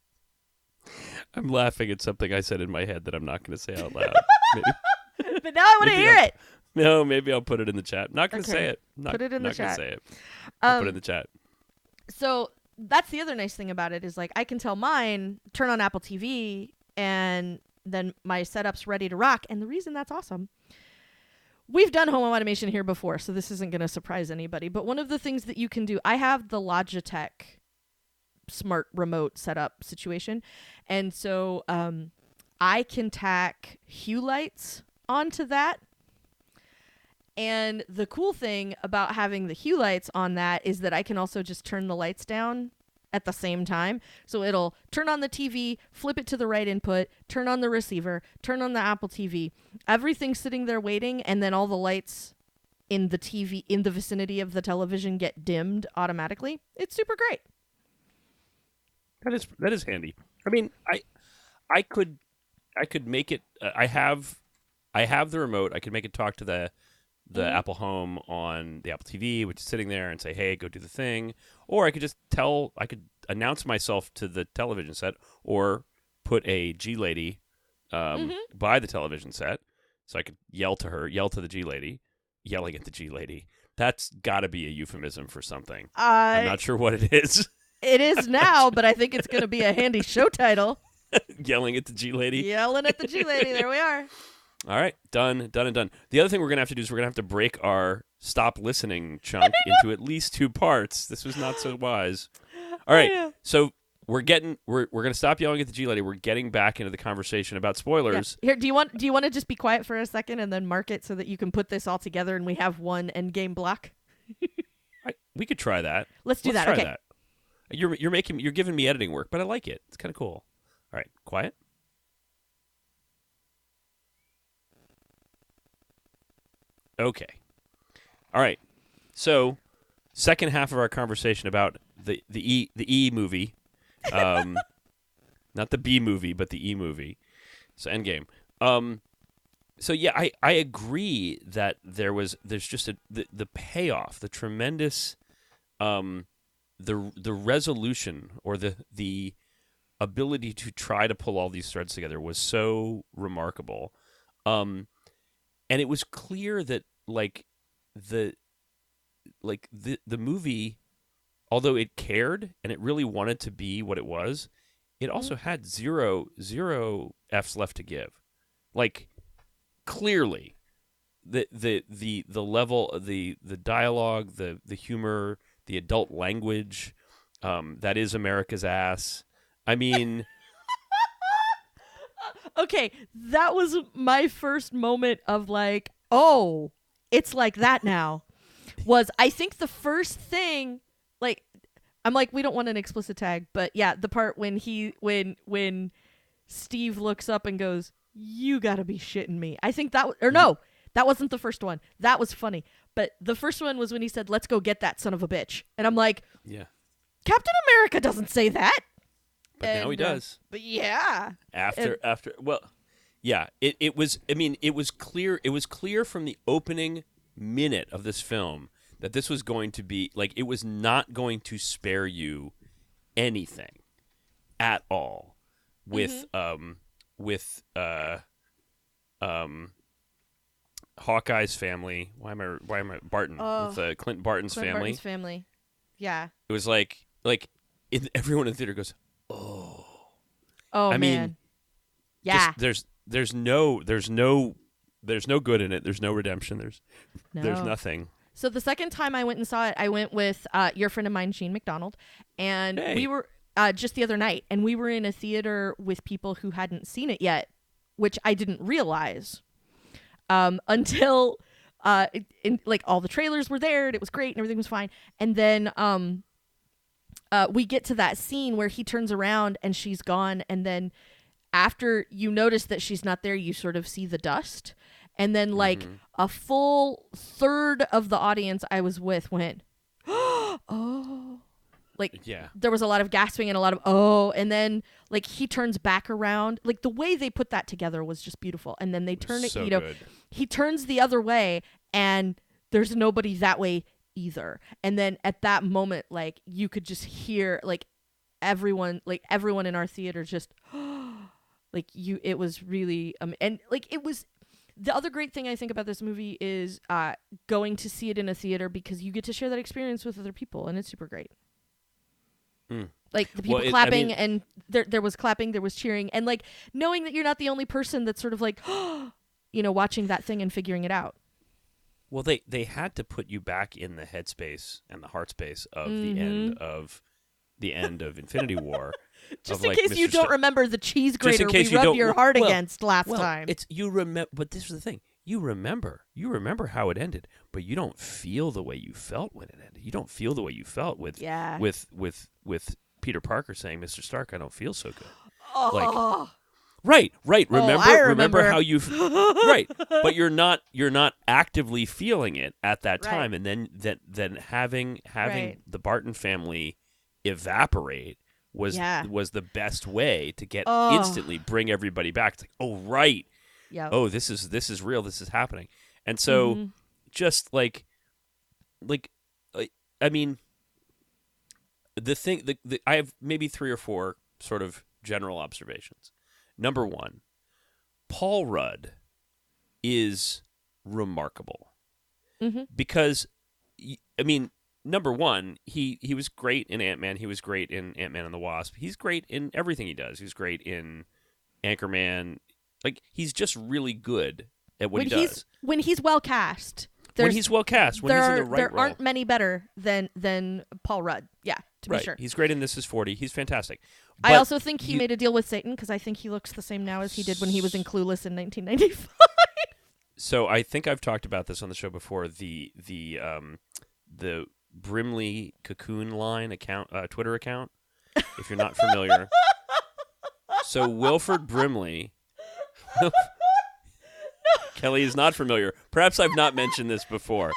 I'm laughing at something I said in my head that I'm not going to say out loud. Maybe, But now I want to Maybe hear I'll- it. no, maybe I'll put it in the chat. Not going to Okay. say it. Not, Put it in the not gonna chat. say it. I'll Um, put it in the chat. so that's the other nice thing about it is like I can tell mine turn on Apple T V and then my setup's ready to rock. And the reason that's awesome, we've done home automation here before, so this isn't going to surprise anybody. But one of the things that you can do, I have the Logitech smart remote setup situation, and so um, I can tack Hue lights onto that. And the cool thing about having the Hue lights on that is that I can also just turn the lights down at the same time. So it'll turn on the T V, flip it to the right input, turn on the receiver, turn on the Apple T V. Everything's sitting there waiting, and then all the lights in the T V, in the vicinity of the television, get dimmed automatically. It's super great. That is that is handy. I mean, I I could I could make it. Uh, I have I have the remote. I could make it talk to the the Mhm. Apple Home on the Apple T V, which is sitting there, and say, "Hey, go do the thing." Or I could just tell. I could announce myself to the television set, or put a G lady um, Mhm. by the television set, so I could yell to her, yell to the G lady, yelling at the G lady. That's got to be a euphemism for something. I'm Uh, not sure what it is. it is now, but I think it's going to be a handy show title. Yelling at the G lady. Yelling at the G lady. There we are. All right, done, done, and done. The other thing we're gonna have to do is we're gonna have to break our stop listening chunk into at least two parts. This was not so wise. All right, know. so we're getting we're we're gonna stop yelling at the G lady. We're getting back into the conversation about Yeah. spoilers. Here, do you want do you want to just be quiet for a second and then mark it so that you can put this all together and we have one end game block? I, we could try that. Let's do Let's that. try Okay. that. You're you're making you're giving me editing work, but I like it. It's kind of cool. All right, quiet. Okay. All right. So, second half of our conversation about the the E the E movie, um, not the B movie, but the E movie. So Endgame. Um, so yeah, I, I agree that there was there's just a the, the payoff, the tremendous, um, the the resolution or the the ability to try to pull all these threads together was so remarkable. Um, and it was clear that like the like the the movie, although it cared and it really wanted to be what it was, it also had zero zero F's left to give. Like clearly the the the the level the the dialogue, the the humor, the adult language, Um, that is America's ass. I mean, Okay, that was my first moment of like, oh, it's like that now. Was I think the first thing, like, I'm like, we don't want an explicit tag, but yeah, the part when he when when Steve looks up and goes, "You gotta be shitting me." I think that w- or no, that wasn't the first one. That was funny, but the first one was when he said, "Let's go get that son of a bitch," and I'm like, yeah. Captain America doesn't say that. But now he And, uh, does. but yeah, After and- after well, yeah. It it was. I mean, it was clear. It was clear from the opening minute of this film that this was going to be like it was not going to spare you anything at all with um with uh um Hawkeye's family. Why am I why am I Barton Oh, with uh, Clint Barton's Clint family? Barton's family. Yeah. It was like like it, everyone in the theater goes, oh. Oh I mean, man. Yeah. Just, there's there's no there's no there's no good in it. There's no redemption. There's No. there's nothing. So the second time I went and saw it, I went with uh, your friend of mine, Shane McDonald, and Hey. we were uh, just the other night, and we were in a theater with people who hadn't seen it yet, which I didn't realize um, until uh, it, in, like all the trailers were there, and it was great, and everything was fine, and then um, uh, we get to that scene where he turns around and she's gone, and then after you notice that she's not there, you sort of see the dust. And then, like, Mhm. a full third of the audience I was with went, oh. Like, Yeah. there was a lot of gasping and a lot of, oh. And then, like, he turns back around. Like, the way they put that together was just beautiful. And then they turn it, so you know, good. he turns the other way, and there's nobody that way either. And then at that moment, like, you could just hear, like, everyone, like, everyone in our theater just, like, you, it was really, um, and, like, it was. The other great thing I think about this movie is uh, going to see it in a theater because you get to share that experience with other people, and it's super great. Mm. Like the people Well, it- I clapping, mean- and there there was clapping, there was cheering, and like knowing that you're not the only person that's sort of like, you know, watching that thing and figuring it out. Well, they they had to put you back in the headspace and the heart space of the Mm-hmm. end of the end of Infinity War. Just of, in like, case you Mister don't Sta- remember the cheese Just in grater case we you rubbed don't- your heart well- against last well, time. It's you remember, but this is the thing: you remember, you remember how it ended, but you don't feel the way you felt when it ended. You don't feel the way you felt with Yeah. with with with Peter Parker saying, "Mister Stark, I don't feel so good." Oh, Right, right. Oh, Remember, I remember remember. how you, f- right? But you're not, you're not actively feeling it at that Right. time, and then that, then having having Right. the Barton family evaporate was Yeah. was the best way to get Oh. instantly bring everybody back. It's like, oh right, yeah. oh this is this is real, this is happening, and so Mhm. just like, like, I- I mean, the thing, the, the I have maybe three or four sort of general observations. Number one, Paul Rudd is remarkable Mhm. because, y- I mean, number one, he, he was great in Ant-Man. He was great in Ant-Man and the Wasp. He's great in everything he does. He's great in Anchorman. Like, he's just really good at what when he he's does. when he's well cast, When there's he's well cast, when there he's are in the right there role. aren't many better than than Paul Rudd. Yeah, to right. be sure. He's great in This Is forty. He's fantastic. I But also think he you- made a deal with Satan because I think he looks the same now as he did when he was in Clueless in nineteen ninety-five. So I think I've talked about this on the show before. The the um the Brimley Cocoon Line account, uh, Twitter account. If you're not familiar, so Wilford Brimley. Kelly is not familiar. Perhaps I've not mentioned this before.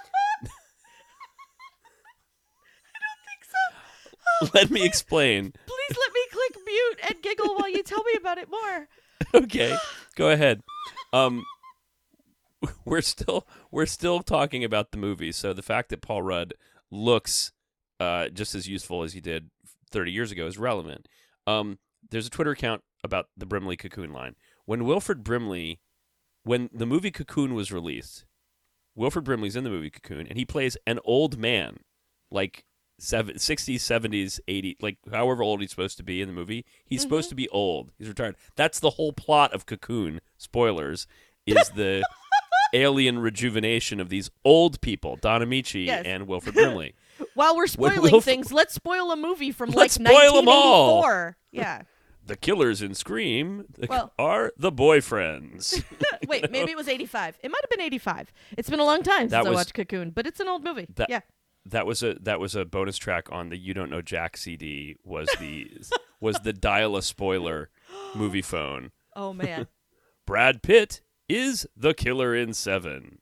Let me explain. Please let me click mute and giggle while you tell me about it more. Okay, go ahead. Um, we're still we're still talking about the movie, so the fact that Paul Rudd looks uh, just as useful as he did thirty years ago is relevant. Um, there's a Twitter account about the Brimley Cocoon Line. When Wilford Brimley, when the movie Cocoon was released, Wilford Brimley's in the movie Cocoon, and he plays an old man, like seven, sixties, seventies, eighties, like however old he's supposed to be in the movie. He's Mm-hmm. supposed to be old. He's retired. That's the whole plot of Cocoon. Spoilers is the alien rejuvenation of these old people, Don Amici Yes. and Wilford Brimley. While we're When spoiling Wilf- things, let's spoil a movie from Let's like spoil 'em nineteen all. eighty-four. Yeah. The killers in Scream Well- are the boyfriends. Wait, maybe it was eighty-five. It might have been eighty-five. It's been a long time That since I was- watched Cocoon, but it's an old movie. That- yeah. That was a that was a bonus track on the You Don't Know Jack C D. Was the was the dial a spoiler movie phone. Oh man. Brad Pitt is the killer in Seven.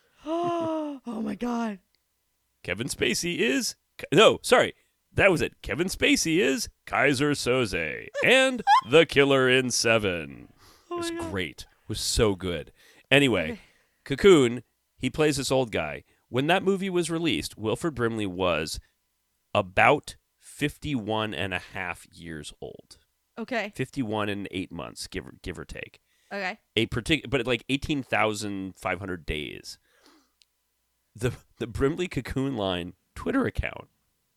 Oh my god. Kevin Spacey is no, sorry, that was it. Kevin Spacey is Kaiser Soze and the killer in Seven. Oh It was my God. great. It was so good. Anyway, Okay. Cocoon, he plays this old guy. When that movie was released, Wilford Brimley was about fifty-one and a half years old. Okay. fifty-one and eight months, give or, give or take. Okay. A partic- but like eighteen thousand five hundred days. The the Brimley Cocoon Line Twitter account.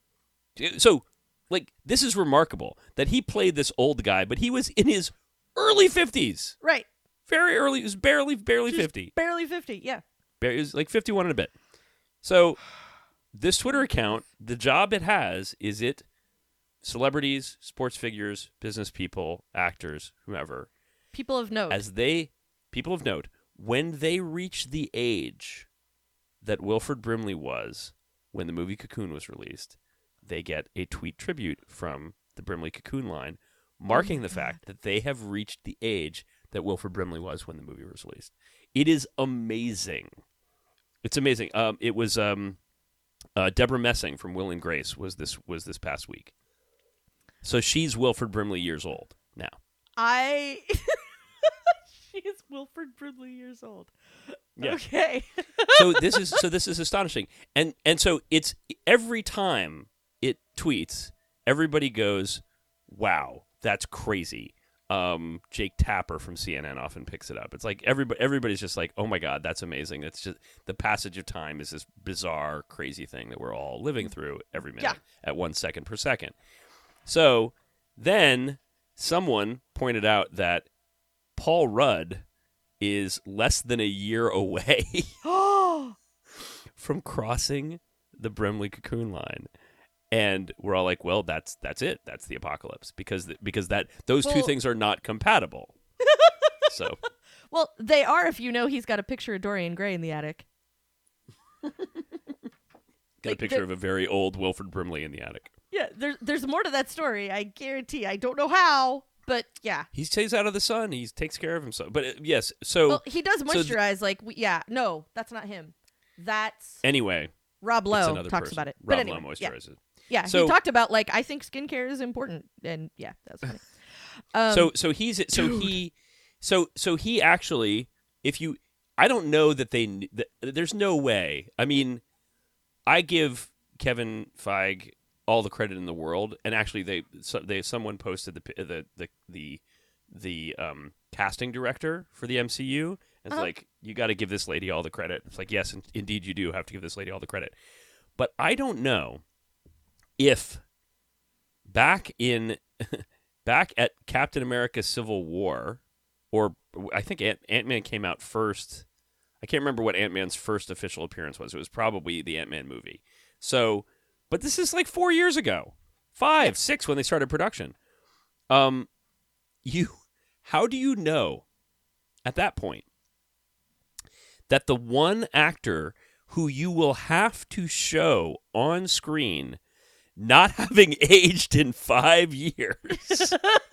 So, like, this is remarkable that he played this old guy, but he was in his early fifties. Right. Very early. He was barely, barely Just fifty. Barely fifty. Yeah. Bar- He was like fifty-one and a bit. So, this Twitter account, the job it has is it celebrities, sports figures, business people, actors, whoever, People of note. as they, people of note, when they reach the age that Wilford Brimley was when the movie Cocoon was released, they get a tweet tribute from the Brimley Cocoon Line, marking my the God. fact that they have reached the age that Wilford Brimley was when the movie was released. It is amazing. It's amazing. Um, it was um, uh, Deborah Messing from Will and Grace was this was this past week. So she's Wilford Brimley years old now. I. She is Wilford Brimley years old. Yeah. Okay. so this is so this is astonishing, and and so it's every time it tweets, everybody goes, "Wow, that's crazy." Um, Jake Tapper from C N N often picks it up. It's like everybody everybody's just like, "Oh my God, that's amazing!" It's just the passage of time is this bizarre, crazy thing that we're all living through every minute Yeah. at one second per second. So then someone pointed out that Paul Rudd is less than a year away Oh. from crossing the Brimley Cocoon Line, and we're all like, "Well, that's that's it. That's the apocalypse," because th- because that those two Well- things are not compatible. So Well, they are if you know he's got a picture of Dorian Gray in the attic. got a Like, picture there- of a very old Wilford Brimley in the attic. Yeah, there's there's more to that story. I guarantee. I don't know how, but yeah. He stays out of the sun. He takes care of himself. But uh, yes, so Well, he does so th- moisturize. like, we, yeah, no, that's not him. That's anyway, Rob it's Lowe another talks person. about it. Rob but anyway, Lowe yeah, moisturizes. yeah. So- he talked about like I think skincare is important, and yeah, that's funny. Um, so so he's so dude. he so so he actually, if you, I don't know that they kn- that, there's no way. I mean, I give Kevin Feige all the credit in the world, and actually they so, they someone posted the pi- the the the the um, casting director for the M C U. It's Uh-huh. like, you got to give this lady all the credit. It's like, yes, in- indeed you do have to give this lady all the credit. But I don't know if back in back at Captain America Civil War, or I think Ant- Ant-Man came out first. I can't remember what Ant-Man's first official appearance was. It was probably the Ant-Man movie. So, but this is like four years ago, five, six when they started production. Um, you, how do you know at that point that the one actor who you will have to show on screen not having aged in five years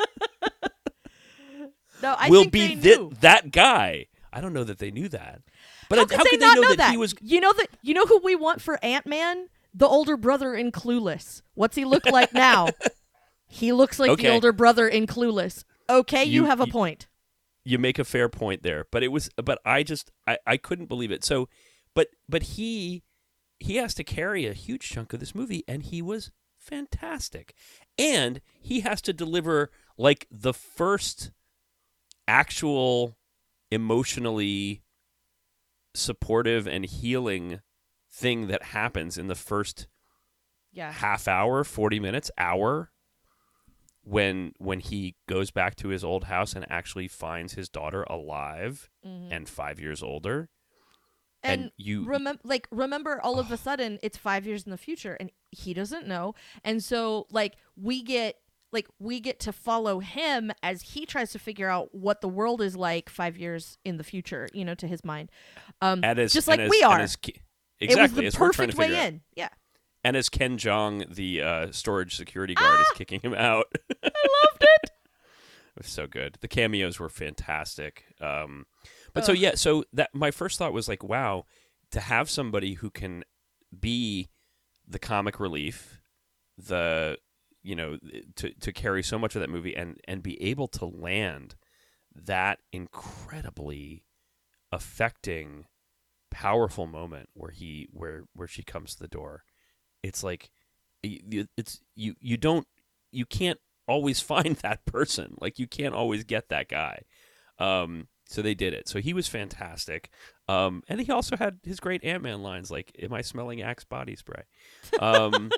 no, I will think be they thi- knew. that guy? I don't know that they knew that. But How how, could how they could not they know, know that, he was? You know that you know who we want for Ant-Man? The older brother in Clueless. What's he look like now? He looks like the Okay. older brother in Clueless. Okay, you, You- have a you- point. You make a fair point there, but it was. But I just, I, I couldn't believe it. So, but, but he, he has to carry a huge chunk of this movie, and he was fantastic, and he has to deliver like the first actual emotionally supportive and healing thing that happens in the first Yeah. half hour, forty minutes, hour, when when he goes back to his old house and actually finds his daughter alive Mhm. and five years older. And, and you remember, like, remember, all of a sudden, it's five years in the future, and he doesn't know. And so, like, we get, like, we get to follow him as he tries to figure out what the world is like five years in the future, you know, to his mind. Um, and as, just and like as, we and are. as, exactly. It was as the we're trying to perfect way figure out. in. Yeah. And as Ken Jeong, the uh, storage security guard, Ah! is kicking him out. I loved it. It was so good. The cameos were fantastic. Um, but so Ugh. yeah, so that my first thought was like, wow, to have somebody who can be the comic relief, the you know, to to carry so much of that movie and and be able to land that incredibly affecting, powerful moment where he where where she comes to the door. It's like it's you you don't you can't always find that person. Like you can't always get that guy. Um, so they did it. So he was fantastic. Um, and he also had his great Ant-Man lines like, "Am I smelling Axe body spray?" Um,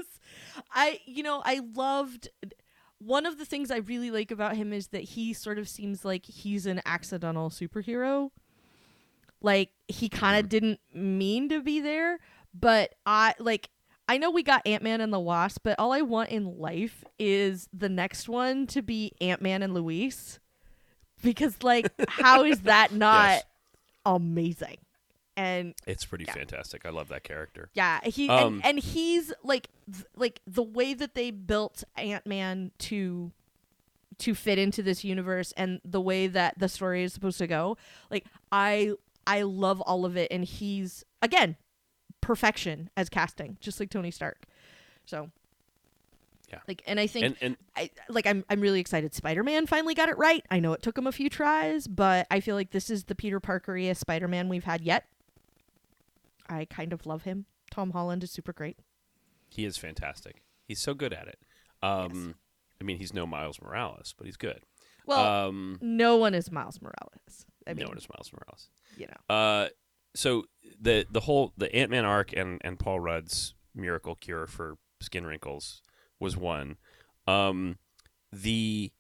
I, you know, I loved. One of the things I really like about him is that he sort of seems like he's an accidental superhero. Like he kind of Mhm. didn't mean to be there, but I like. I know we got Ant-Man and the Wasp, but all I want in life is the next one to be Ant-Man and Luis. Because, like, how is that not Yes. amazing? And it's pretty Yeah. fantastic. I love that character. yeah, he Um, and, and he's like th- like the way that they built Ant-Man to to fit into this universe and the way that the story is supposed to go. Like I I love all of it, and he's again perfection as casting, just like Tony Stark. So Yeah. like, and I think And and I like I'm I'm really excited Spider-Man finally got it right. I know it took him a few tries, but I feel like this is the Peter Parker-iest Spider-Man we've had yet. I kind of love him. Tom Holland is super great. he is fantastic. He's so good at it. Um, I mean, he's no Miles Morales, but he's good. Well, um, no one is Miles Morales. I mean, no one is Miles Morales. you know. Uh, so the the whole the Ant-Man arc and and Paul Rudd's miracle cure for skin wrinkles was one. Um, the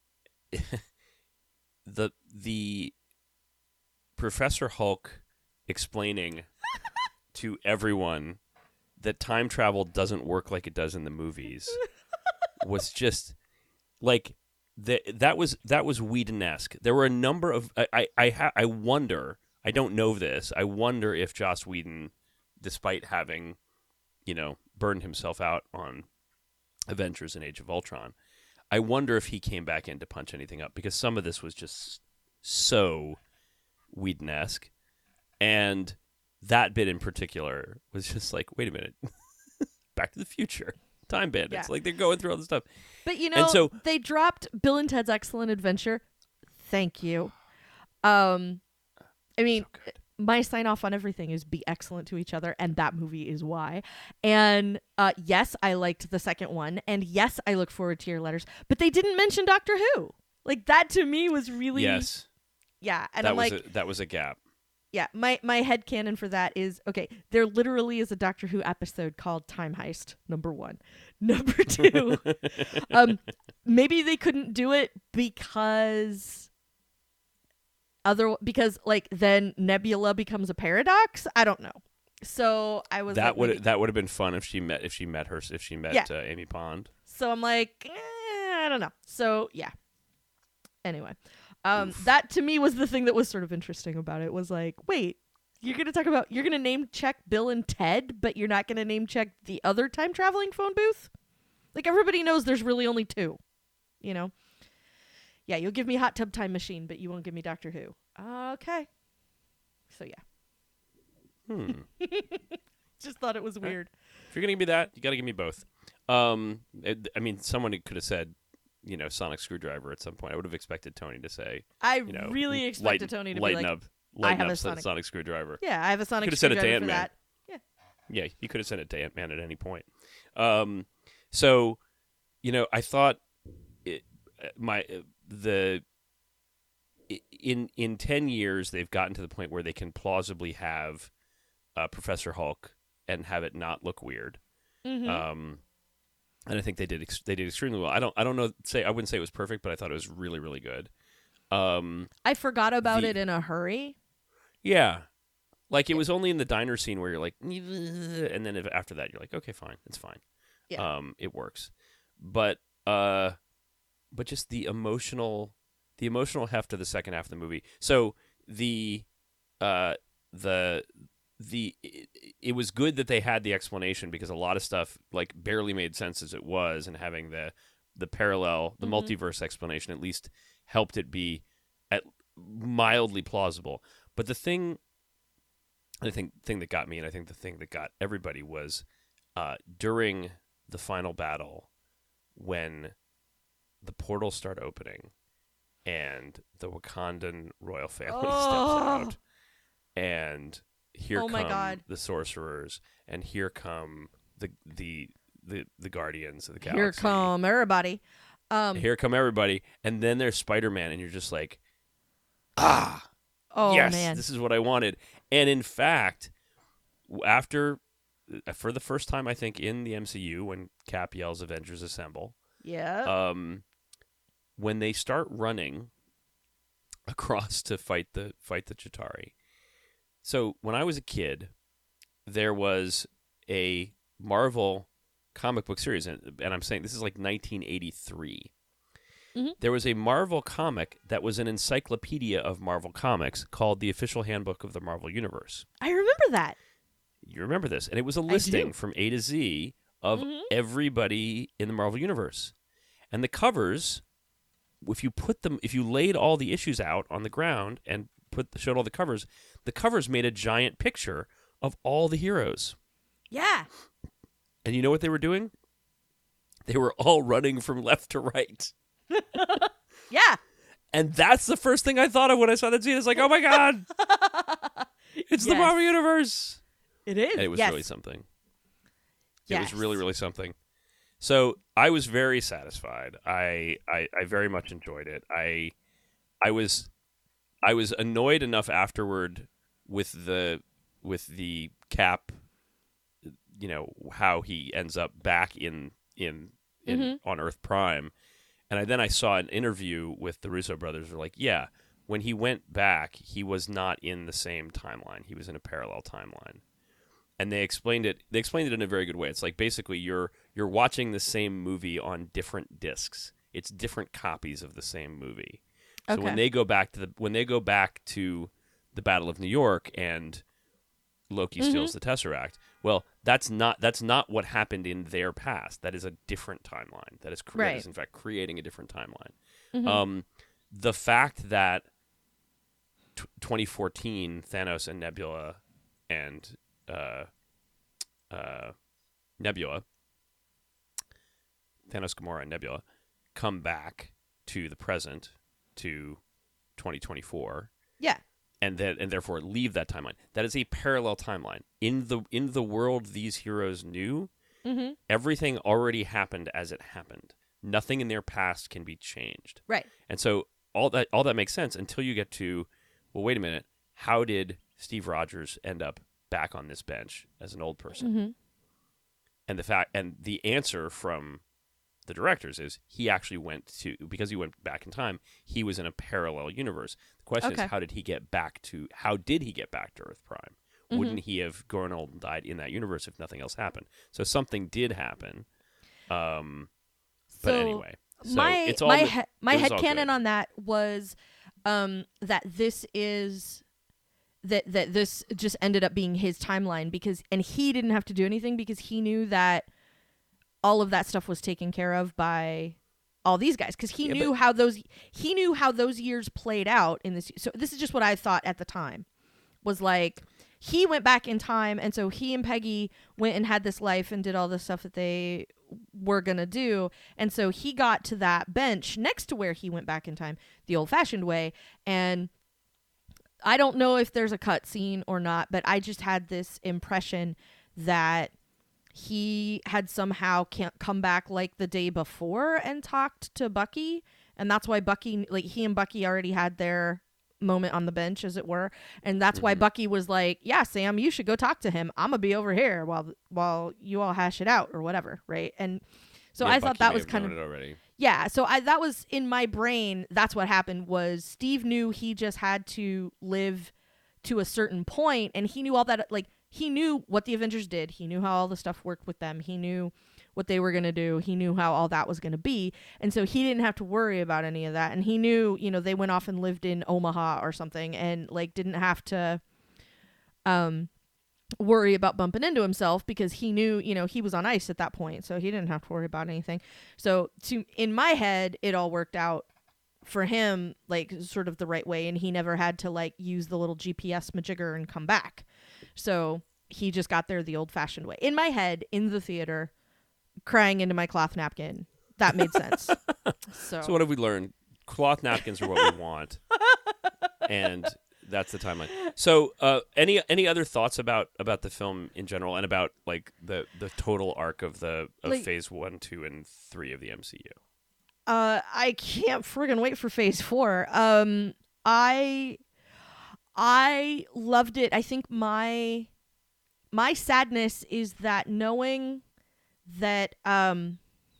the the Professor Hulk explaining to everyone that time travel doesn't work like it does in the movies was just like that. That was that was Whedon-esque. There were a number of I I I, ha, I wonder. I don't know this. I wonder if Joss Whedon, despite having, you know, burned himself out on Avengers and Age of Ultron, I wonder if he came back in to punch anything up, because some of this was just so Whedon-esque. And that bit in particular was just like, wait a minute, Back to the Future, Time Bandits. Yeah. Like they're going through all this stuff. But you know, And so- they dropped Bill and Ted's Excellent Adventure. Thank you. Um, I mean, So good. my sign off on everything is be excellent to each other, and that movie is why. And uh, yes, I liked the second one, and yes, I look forward to your letters. But they didn't mention Doctor Who. Like that to me was really Yes, yeah. And that I'm was like, a, that was a gap. yeah, my my headcanon for that is okay. There literally is a Doctor Who episode called Time Heist. Number one, number two. um, maybe they couldn't do it because other because like then Nebula becomes a paradox. I don't know. So I was That like, would maybe- that would have been fun if she met if she met her if she met Yeah. uh, Amy Pond. So I'm like, eh, I don't know. So yeah. Anyway, um, Oof. that to me was the thing that was sort of interesting about it. Was like, wait, you're gonna talk about you're gonna name check Bill and Ted, but you're not gonna name check the other time traveling phone booth. Like everybody knows there's really only two. You know. Yeah, you'll give me Hot Tub Time Machine, but you won't give me Doctor Who. Okay. So yeah, Hmm. just thought it was Okay. weird. If you're gonna give me that, you got to give me both. Um, it, I mean, someone could have said, you know, sonic screwdriver at some point. I would have expected Tony to say, I you know, really l- expected lighten, Tony to be lighten like, up, lighten have up a sonic, sonic- sonic screwdriver. yeah, I have a sonic Could have said it to screwdriver for Ant-Man. that. Yeah, he could have sent it to Ant-Man at any point. Um, so, you know, I thought it, uh, my uh, the i- in in ten years they've gotten to the point where they can plausibly have uh, Professor Hulk and have it not look weird. Mm-hmm. Um, and I think they did ex- they did extremely well. I don't I don't know say I wouldn't say it was perfect, but I thought it was really really good. Um, I forgot about the- it in a hurry. yeah, Like, it was only in the diner scene where you're like, and then if, after that, you're like, okay, fine, it's fine. Yeah. Um, it works. But, uh, but just the emotional, the emotional heft of the second half of the movie. So the, uh, the, the, it, it was good that they had the explanation, because a lot of stuff like barely made sense as it was, and having the, the parallel, the Mm-hmm. multiverse explanation at least helped it be at mildly plausible. But the thing, the thing, thing that got me, and I think the thing that got everybody, was uh, during the final battle, when the portals start opening and the Wakandan royal family Oh. steps out, and here Oh my come God. the sorcerers, and here come the the the, the guardians of the Here galaxy. come everybody. Um, Here come everybody, and then there's Spider-Man, and you're just like, ah, oh yes, man. this is what I wanted. And in fact, after, for the first time, I think, in the M C U, when Cap yells "Avengers Assemble," Yeah. um, when they start running across to fight the fight the Chitauri. So when I was a kid, there was a Marvel comic book series, and, and I'm saying this is like nineteen eighty-three. Mhm. There was a Marvel comic that was an encyclopedia of Marvel comics called The Official Handbook of the Marvel Universe. I remember that. You remember this, and it was a do. listing from A to Z of Mhm. everybody in the Marvel Universe. And the covers, if you put them, if you laid all the issues out on the ground and put showed all the covers, the covers made a giant picture of all the heroes. Yeah. And you know what they were doing? They were all running from left to right. Yeah. And that's the first thing I thought of when I saw that scene. It's like, oh my God, it's the Yes. Marvel Universe. It is. And it was yes. really something. It Yes. was really, really something. So I was very satisfied. I, I I very much enjoyed it. I I was I was annoyed enough afterward with the with the Cap, you know, how he ends up back in in, in Mhm. on Earth Prime. And I, then I saw an interview with the Russo brothers. Were like, yeah, when he went back, he was not in the same timeline. He was in a parallel timeline. And they explained it. They explained it in a very good way. It's like, basically you're you're watching the same movie on different discs. It's different copies of the same movie. So Okay. when they go back to the when they go back to the Battle of New York and Loki Mhm. steals the Tesseract, well, that's not that's not what happened in their past. That is a different timeline. That is, cre- that Right. is in fact creating a different timeline. Mhm. Um, the fact that t- twenty fourteen Thanos and Nebula and uh, uh, Nebula, Thanos, Gamora, and Nebula come back to the present, to twenty twenty-four, Yeah. and then and therefore leave that timeline. That is a parallel timeline. In the in the world these heroes knew, Mm-hmm. everything already happened as it happened. Nothing in their past can be changed. Right. And so all that all that makes sense until you get to, well, wait a minute. How did Steve Rogers end up back on this bench as an old person? Mm-hmm. And the fact and the answer from the directors is he actually went to, because he went back in time, he was in a parallel universe. The question Okay. is, how did he get back to how did he get back to Earth Prime? Mhm. Wouldn't he have grown old and died in that universe if nothing else happened? So something did happen. Um but So anyway. So my it's all my the- he- my it was all headcanon good. on that was um, that this is that that this just ended up being his timeline, because and he didn't have to do anything because he knew that all of that stuff was taken care of by all these guys, because he Yeah, knew how those he knew how those years played out in this. So this is just what I thought at the time, was like he went back in time, and so he and Peggy went and had this life and did all the stuff that they were gonna do, and so he got to that bench next to where he went back in time the old-fashioned way. And I don't know if there's a cut scene or not, but I just had this impression that he had somehow can't come back like the day before and talked to Bucky, and that's why Bucky, like he and Bucky already had their moment on the bench, as it were, and that's why Mhm. Bucky was like, yeah, Sam, you should go talk to him, I'm gonna be over here while while you all hash it out or whatever, right? And so Yeah, I thought Bucky that may was have kind known of it already. yeah, so I that was in my brain. That's what happened. Was Steve knew he just had to live to a certain point, and he knew all that. Like, he knew what the Avengers did. He knew how all the stuff worked with them. He knew what they were going to do. He knew how all that was going to be. And so he didn't have to worry about any of that. And he knew, you know, they went off and lived in Omaha or something and like didn't have to um worry about bumping into himself because he knew, you know, he was on ice at that point. So he didn't have to worry about anything. So to in my head, it all worked out for him, like sort of the right way. And he never had to like use the little G P S majigger and come back. So he just got there the old fashioned way. In my head, in the theater, crying into my cloth napkin. That made sense. So. so what have we learned? Cloth napkins are what we want. And that's the timeline. So uh, any any other thoughts about, about the film in general and about like the, the total arc of the of like, phase one, two, and three of the M C U? Uh, I can't friggin' wait for phase four. Um, I I loved it. I think my my sadness is that knowing that um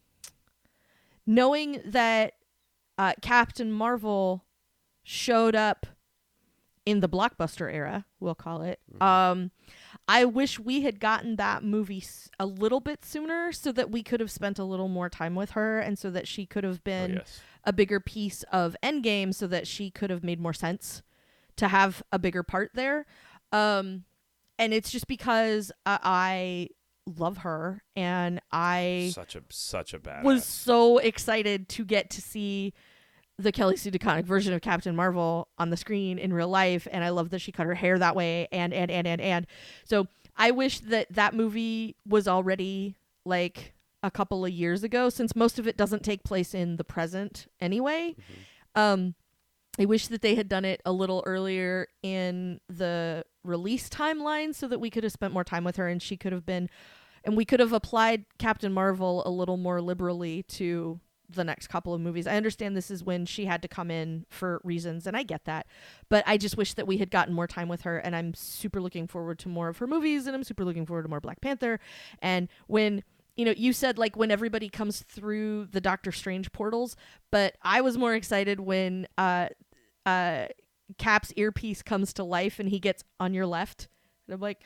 knowing that uh, Captain Marvel showed up in the blockbuster era, we'll call it. Mm-hmm. Um, I wish we had gotten that movie s- a little bit sooner so that we could have spent a little more time with her and so that she could have been oh, yes. a bigger piece of Endgame so that she could have made more sense to have a bigger part there. Um, and it's just because uh, I love her and I such a such a badass. was so excited to get to see the Kelly Sue DeConnick version of Captain Marvel on the screen in real life, and I love that she cut her hair that way, and and and and and so I wish that that movie was already like a couple of years ago, since most of it doesn't take place in the present anyway. Mm-hmm. Um, I wish that they had done it a little earlier in the release timeline so that we could have spent more time with her and she could have been, and we could have applied Captain Marvel a little more liberally to the next couple of movies. I understand this is when she had to come in for reasons, and I get that, but I just wish that we had gotten more time with her, and I'm super looking forward to more of her movies, and I'm super looking forward to more Black Panther. And when, you know, you said like when everybody comes through the Doctor Strange portals, but I was more excited when uh uh Cap's earpiece comes to life and he gets on your left, and I'm like,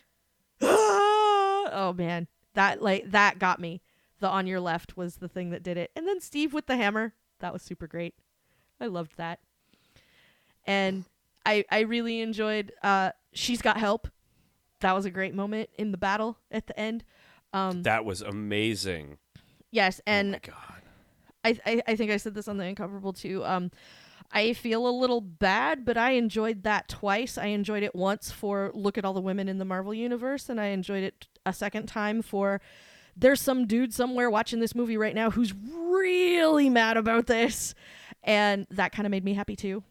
ah! Oh man, that like that got me. The on your left was the thing that did it. And then Steve with the hammer. That was super great. I loved that. And I I really enjoyed uh She's Got Help. That was a great moment in the battle at the end. Um That was amazing. Yes, and oh my God. I, I I think I said this on the Incomparable too. Um I feel a little bad, but I enjoyed that twice. I enjoyed it once for look at all the women in the Marvel universe, and I enjoyed it a second time for there's some dude somewhere watching this movie right now who's really mad about this. And that kind of made me happy too.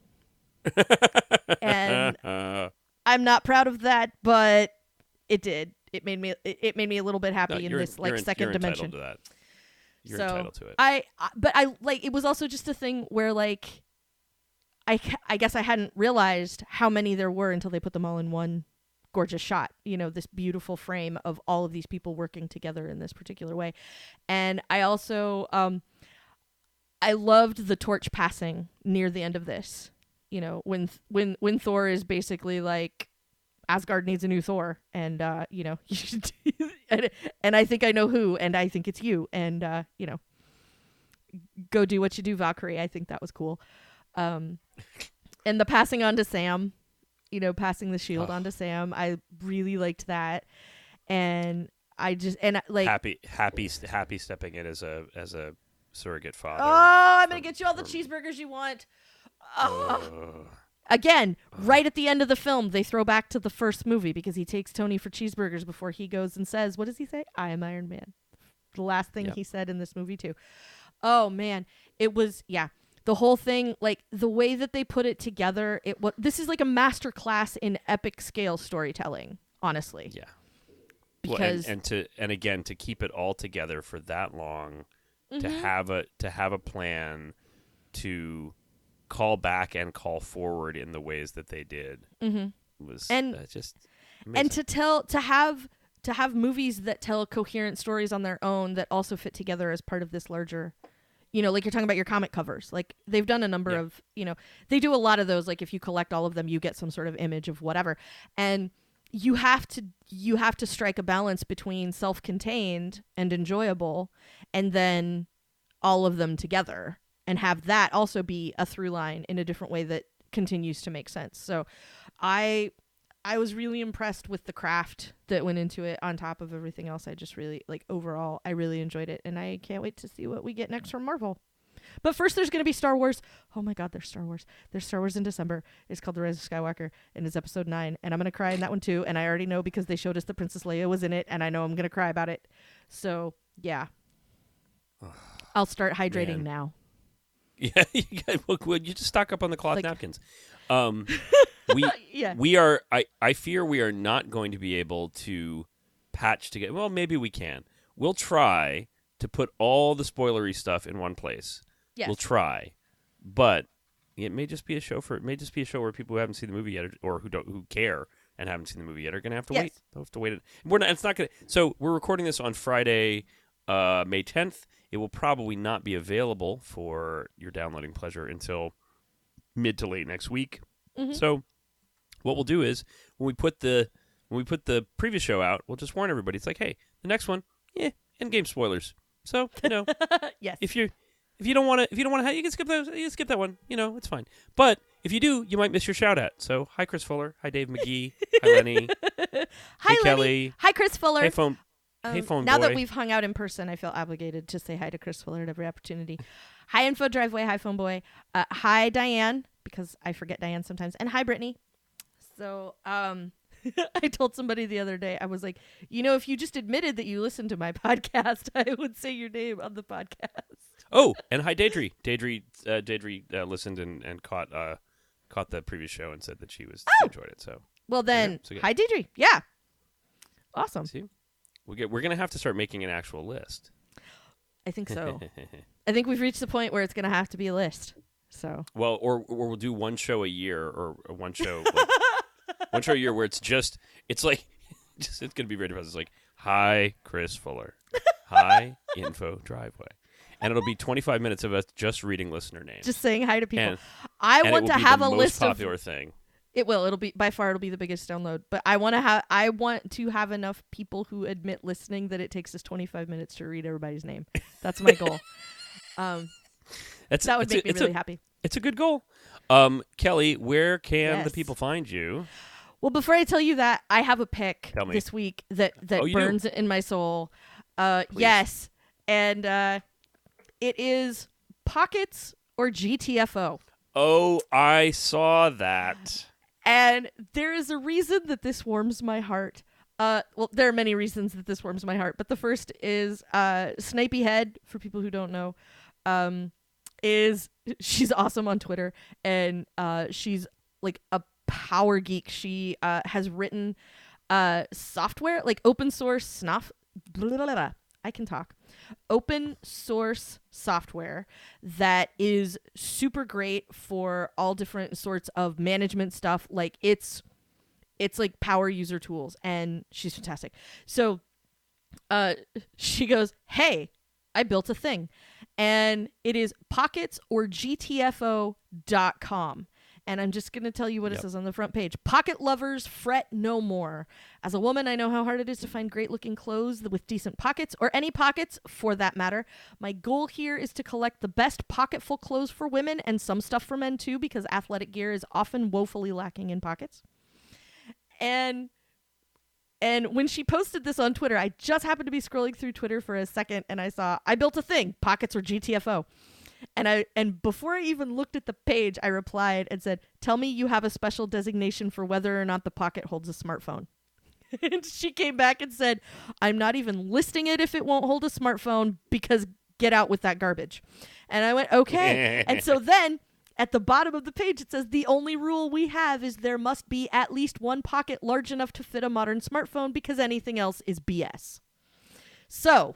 And I'm not proud of that, but it did. It made me it, it made me a little bit happy no, in this like you're, second you're dimension. Entitled to that. You're so entitled to it. I, I but I like it was also just a thing where like I I guess I hadn't realized how many there were until they put them all in one gorgeous shot, you know, this beautiful frame of all of these people working together in this particular way. And I also um I loved the torch passing near the end of this, you know, when when when Thor is basically like Asgard needs a new Thor, and uh you know and, and I think I know who, and I think it's you, and uh you know, go do what you do, Valkyrie. I think that was cool. Um and the passing on to Sam, you know, passing the shield oh. on to Sam. I really liked that. And I just, and like. Happy, happy, happy stepping in as a, as a surrogate father. Oh, I'm going to get you all the cheeseburgers you want. Oh. Uh, Again, uh, right at the end of the film, they throw back to the first movie because he takes Tony for cheeseburgers before he goes and says, what does he say? I am Iron Man. The last thing yep. he said in this movie too. Oh man, it was, yeah. The whole thing, like the way that they put it together, it what this is like a master class in epic scale storytelling, honestly. Yeah. Because well, and, and to and again to keep it all together for that long, mm-hmm. to have a to have a plan to call back and call forward in the ways that they did mm-hmm. was and uh, just amazing. And to tell to have to have movies that tell coherent stories on their own that also fit together as part of this larger you know, like you're talking about your comic covers. Like they've done a number Yeah. of, you know, they do a lot of those. Like if you collect all of them, you get some sort of image of whatever. And you have to you have to strike a balance between self-contained and enjoyable, and then all of them together, and have that also be a through line in a different way that continues to make sense. So I I was really impressed with the craft that went into it on top of everything else. I just really, like, overall, I really enjoyed it, and I can't wait to see what we get next from Marvel. But first, there's going to be Star Wars. Oh my God, there's Star Wars. There's Star Wars in December. It's called The Rise of Skywalker, and it's episode nine. And I'm going to cry in that one too. And I already know because they showed us that Princess Leia was in it, and I know I'm going to cry about it. So, yeah. I'll start hydrating Man. now. Yeah, you, got, well, you just stock up on the cloth Like- napkins. Um, we Yeah. we are. I, I fear we are not going to be able to patch together. Well, maybe we can. We'll try to put all the spoilery stuff in one place. Yes. We'll try, but it may just be a show for. It may just be a show where people who haven't seen the movie yet, or, or who don't who care and haven't seen the movie yet, are going to have to Yes. wait. They'll have to wait. We're not. It's not going to. So we're recording this on Friday, uh, May tenth. It will probably not be available for your downloading pleasure until mid to late next week. Mhm. So what we'll do is when we put the when we put the previous show out, we'll just warn everybody. It's like, hey, the next one, yeah, end-game spoilers. So you know, Yes. if you if you don't want to if you don't want to, you can skip those. You can skip that one. You know, it's fine. But if you do, you might miss your shout out. So hi, Chris Fuller. Hi, Dave McGee. Hi, Lenny. Hi, hey, Lenny. Kelly. Hi, Chris Fuller. Hey, phone. Um, hey, phone now boy. that we've hung out in person, I feel obligated to say hi to Chris Fuller at every opportunity. Hi, Info Driveway. Hi, Phone Boy. Uh, hi, Diane, because I forget Diane sometimes. And hi, Brittany. So um, I told somebody the other day, I was like, you know, if you just admitted that you listened to my podcast, I would say your name on the podcast. Oh, and hi, Daedry. Daedry, uh, Daedry uh, listened and, and caught uh, caught the previous show and said that she was Oh. she enjoyed it. So Well, then, so good. hi, Deidre. Yeah. Awesome. see, we get we're gonna have to start making an actual list. I think so. I think we've reached the point where it's going to have to be a list. So. Well, or or we'll do one show a year, or, or one show like, one show a year where it's just it's like just it's gonna be very depressing. It's like hi, Chris Fuller. Hi, Info Driveway. And it'll be twenty-five minutes of us just reading listener names. Just saying hi to people. And- I and want it to will be have the a most list popular of thing. It will. It'll be by far it'll be the biggest download. But I want to have I want to have enough people who admit listening that it takes us twenty-five minutes to read everybody's name. That's my goal. um That's, that would it's make a, me it's really a, happy. It's a good goal. Um, Kelly, where can the Yes. people find you? Well, before I tell you that, I have a pick Tell me. this week that that Oh, you do? burns in my soul. Uh Please. yes. And uh it is Pockets or G T F O. Oh, I saw that. And there is a reason that this warms my heart. Uh, well, there are many reasons that this warms my heart, but the first is uh, Snipey Head, for people who don't know, um, is she's awesome on Twitter, and uh, she's like a power geek. She uh, has written uh, software, like open source snuff. Blah, blah, blah, blah. I can talk. Open source software that is super great for all different sorts of management stuff. Like it's it's like power user tools, and she's fantastic. So uh she goes, "Hey, I built a thing." And it is pockets or G T F O dot com. And I'm just going to tell you what Yep. it says on the front page. Pocket lovers fret no more. As a woman, I know how hard it is to find great-looking clothes with decent pockets, or any pockets for that matter. My goal here is to collect the best pocketful clothes for women and some stuff for men too, because athletic gear is often woefully lacking in pockets. And and when she posted this on Twitter, I just happened to be scrolling through Twitter for a second, and I saw, I built a thing, pockets or G T F O. And I and before I even looked at the page, I replied and said, "Tell me you have a special designation for whether or not the pocket holds a smartphone." And she came back and said, "I'm not even listing it if it won't hold a smartphone, because get out with that garbage." And I went, "Okay." And so then at the bottom of the page, it says, "The only rule we have is there must be at least one pocket large enough to fit a modern smartphone, because anything else is B S." So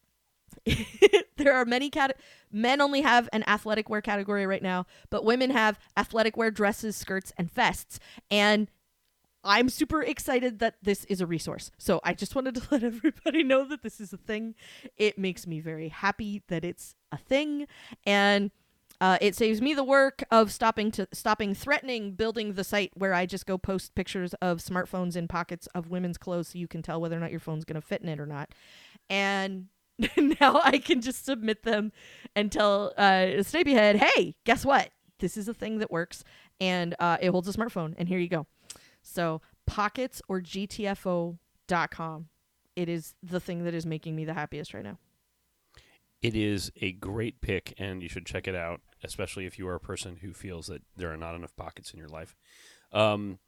there are many cat men only have an athletic wear category right now, but women have athletic wear dresses, skirts, and vests. And I'm super excited that this is a resource. So I just wanted to let everybody know that this is a thing. It makes me very happy that it's a thing. And uh, it saves me the work of stopping to stopping threatening building the site where I just go post pictures of smartphones in pockets of women's clothes so you can tell whether or not your phone's going to fit in it or not. And now I can just submit them and tell uh, Snappyhead, hey, guess what? This is a thing that works, and uh, it holds a smartphone, and here you go. So Pockets or G T F O dot com. It is the thing that is making me the happiest right now. It is a great pick, and you should check it out, especially if you are a person who feels that there are not enough pockets in your life. Um,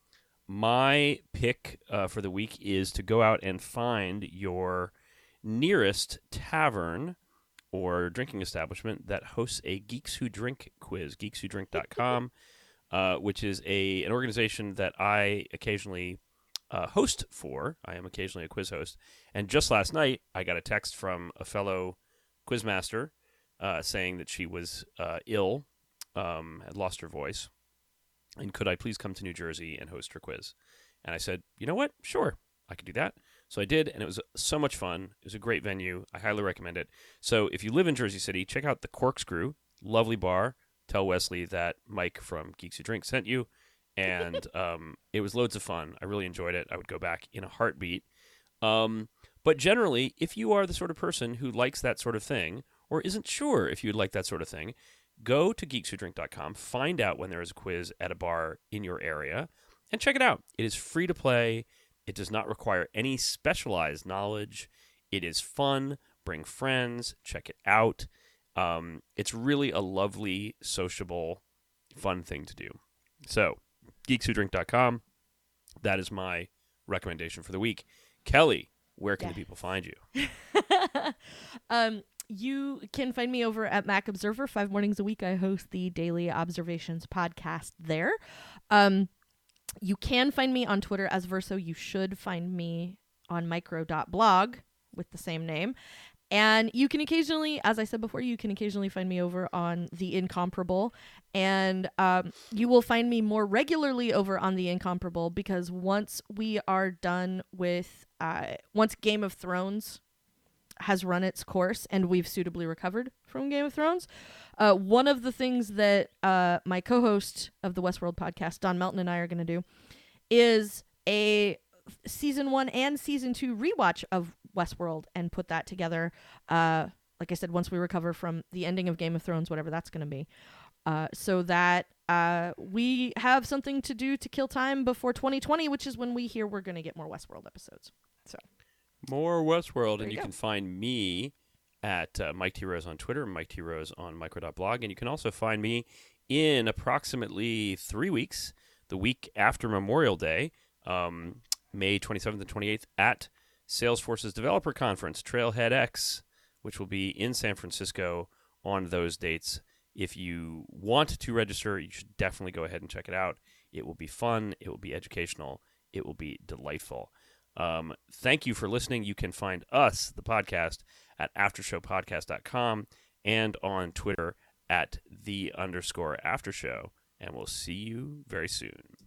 my pick uh, for the week is to go out and find your nearest tavern or drinking establishment that hosts a Geeks Who Drink quiz, geeks who drink dot com, uh, which is a an organization that I occasionally uh, host for. I am occasionally a quiz host. And just last night, I got a text from a fellow quizmaster uh, saying that she was uh, ill, um, had lost her voice, and could I please come to New Jersey and host her quiz? And I said, you know what? Sure, I could do that. So I did, and it was so much fun. It was a great venue. I highly recommend it. So if you live in Jersey City, check out the Corkscrew, lovely bar. Tell Wesley that Mike from Geeks Who Drink sent you, and um, it was loads of fun. I really enjoyed it. I would go back in a heartbeat. Um, but generally, if you are the sort of person who likes that sort of thing, or isn't sure if you'd like that sort of thing, go to geeks who drink dot com, find out when there is a quiz at a bar in your area, and check it out. It is free to play. It does not require any specialized knowledge. It is fun. Bring friends. Check it out. Um, it's really a lovely, sociable, fun thing to do. So, geeks who drink dot com, that is my recommendation for the week. Kelly, where can yeah. the people find you? um, you can find me over at Mac Observer. Five mornings a week, I host the Daily Observations podcast there. Um, You can find me on Twitter as Verso. You should find me on micro dot blog with the same name. And you can occasionally, as I said before, you can occasionally find me over on The Incomparable. And um, you will find me more regularly over on The Incomparable because once we are done with, uh, once Game of Thrones has run its course and we've suitably recovered from Game of Thrones, uh, one of the things that uh, my co-host of the Westworld podcast, Don Melton, and I are going to do is a season one and season two rewatch of Westworld and put that together. Uh, like I said, once we recover from the ending of Game of Thrones, whatever that's going to be, uh, so that uh, we have something to do to kill time before twenty twenty, which is when we hear we're going to get more Westworld episodes. So more Westworld, there and you you go. can find me at uh, Mike T. Rose on Twitter, Mike T. Rose on micro dot blog, and you can also find me in approximately three weeks, the week after Memorial Day, um, May twenty-seventh and twenty-eighth, at Salesforce's Developer Conference, Trailhead X, which will be in San Francisco on those dates. If you want to register, you should definitely go ahead and check it out. It will be fun. It will be educational. It will be delightful. Um, thank you for listening. You can find us, the podcast, at aftershow podcast dot com and on Twitter at the underscore aftershow. And we'll see you very soon.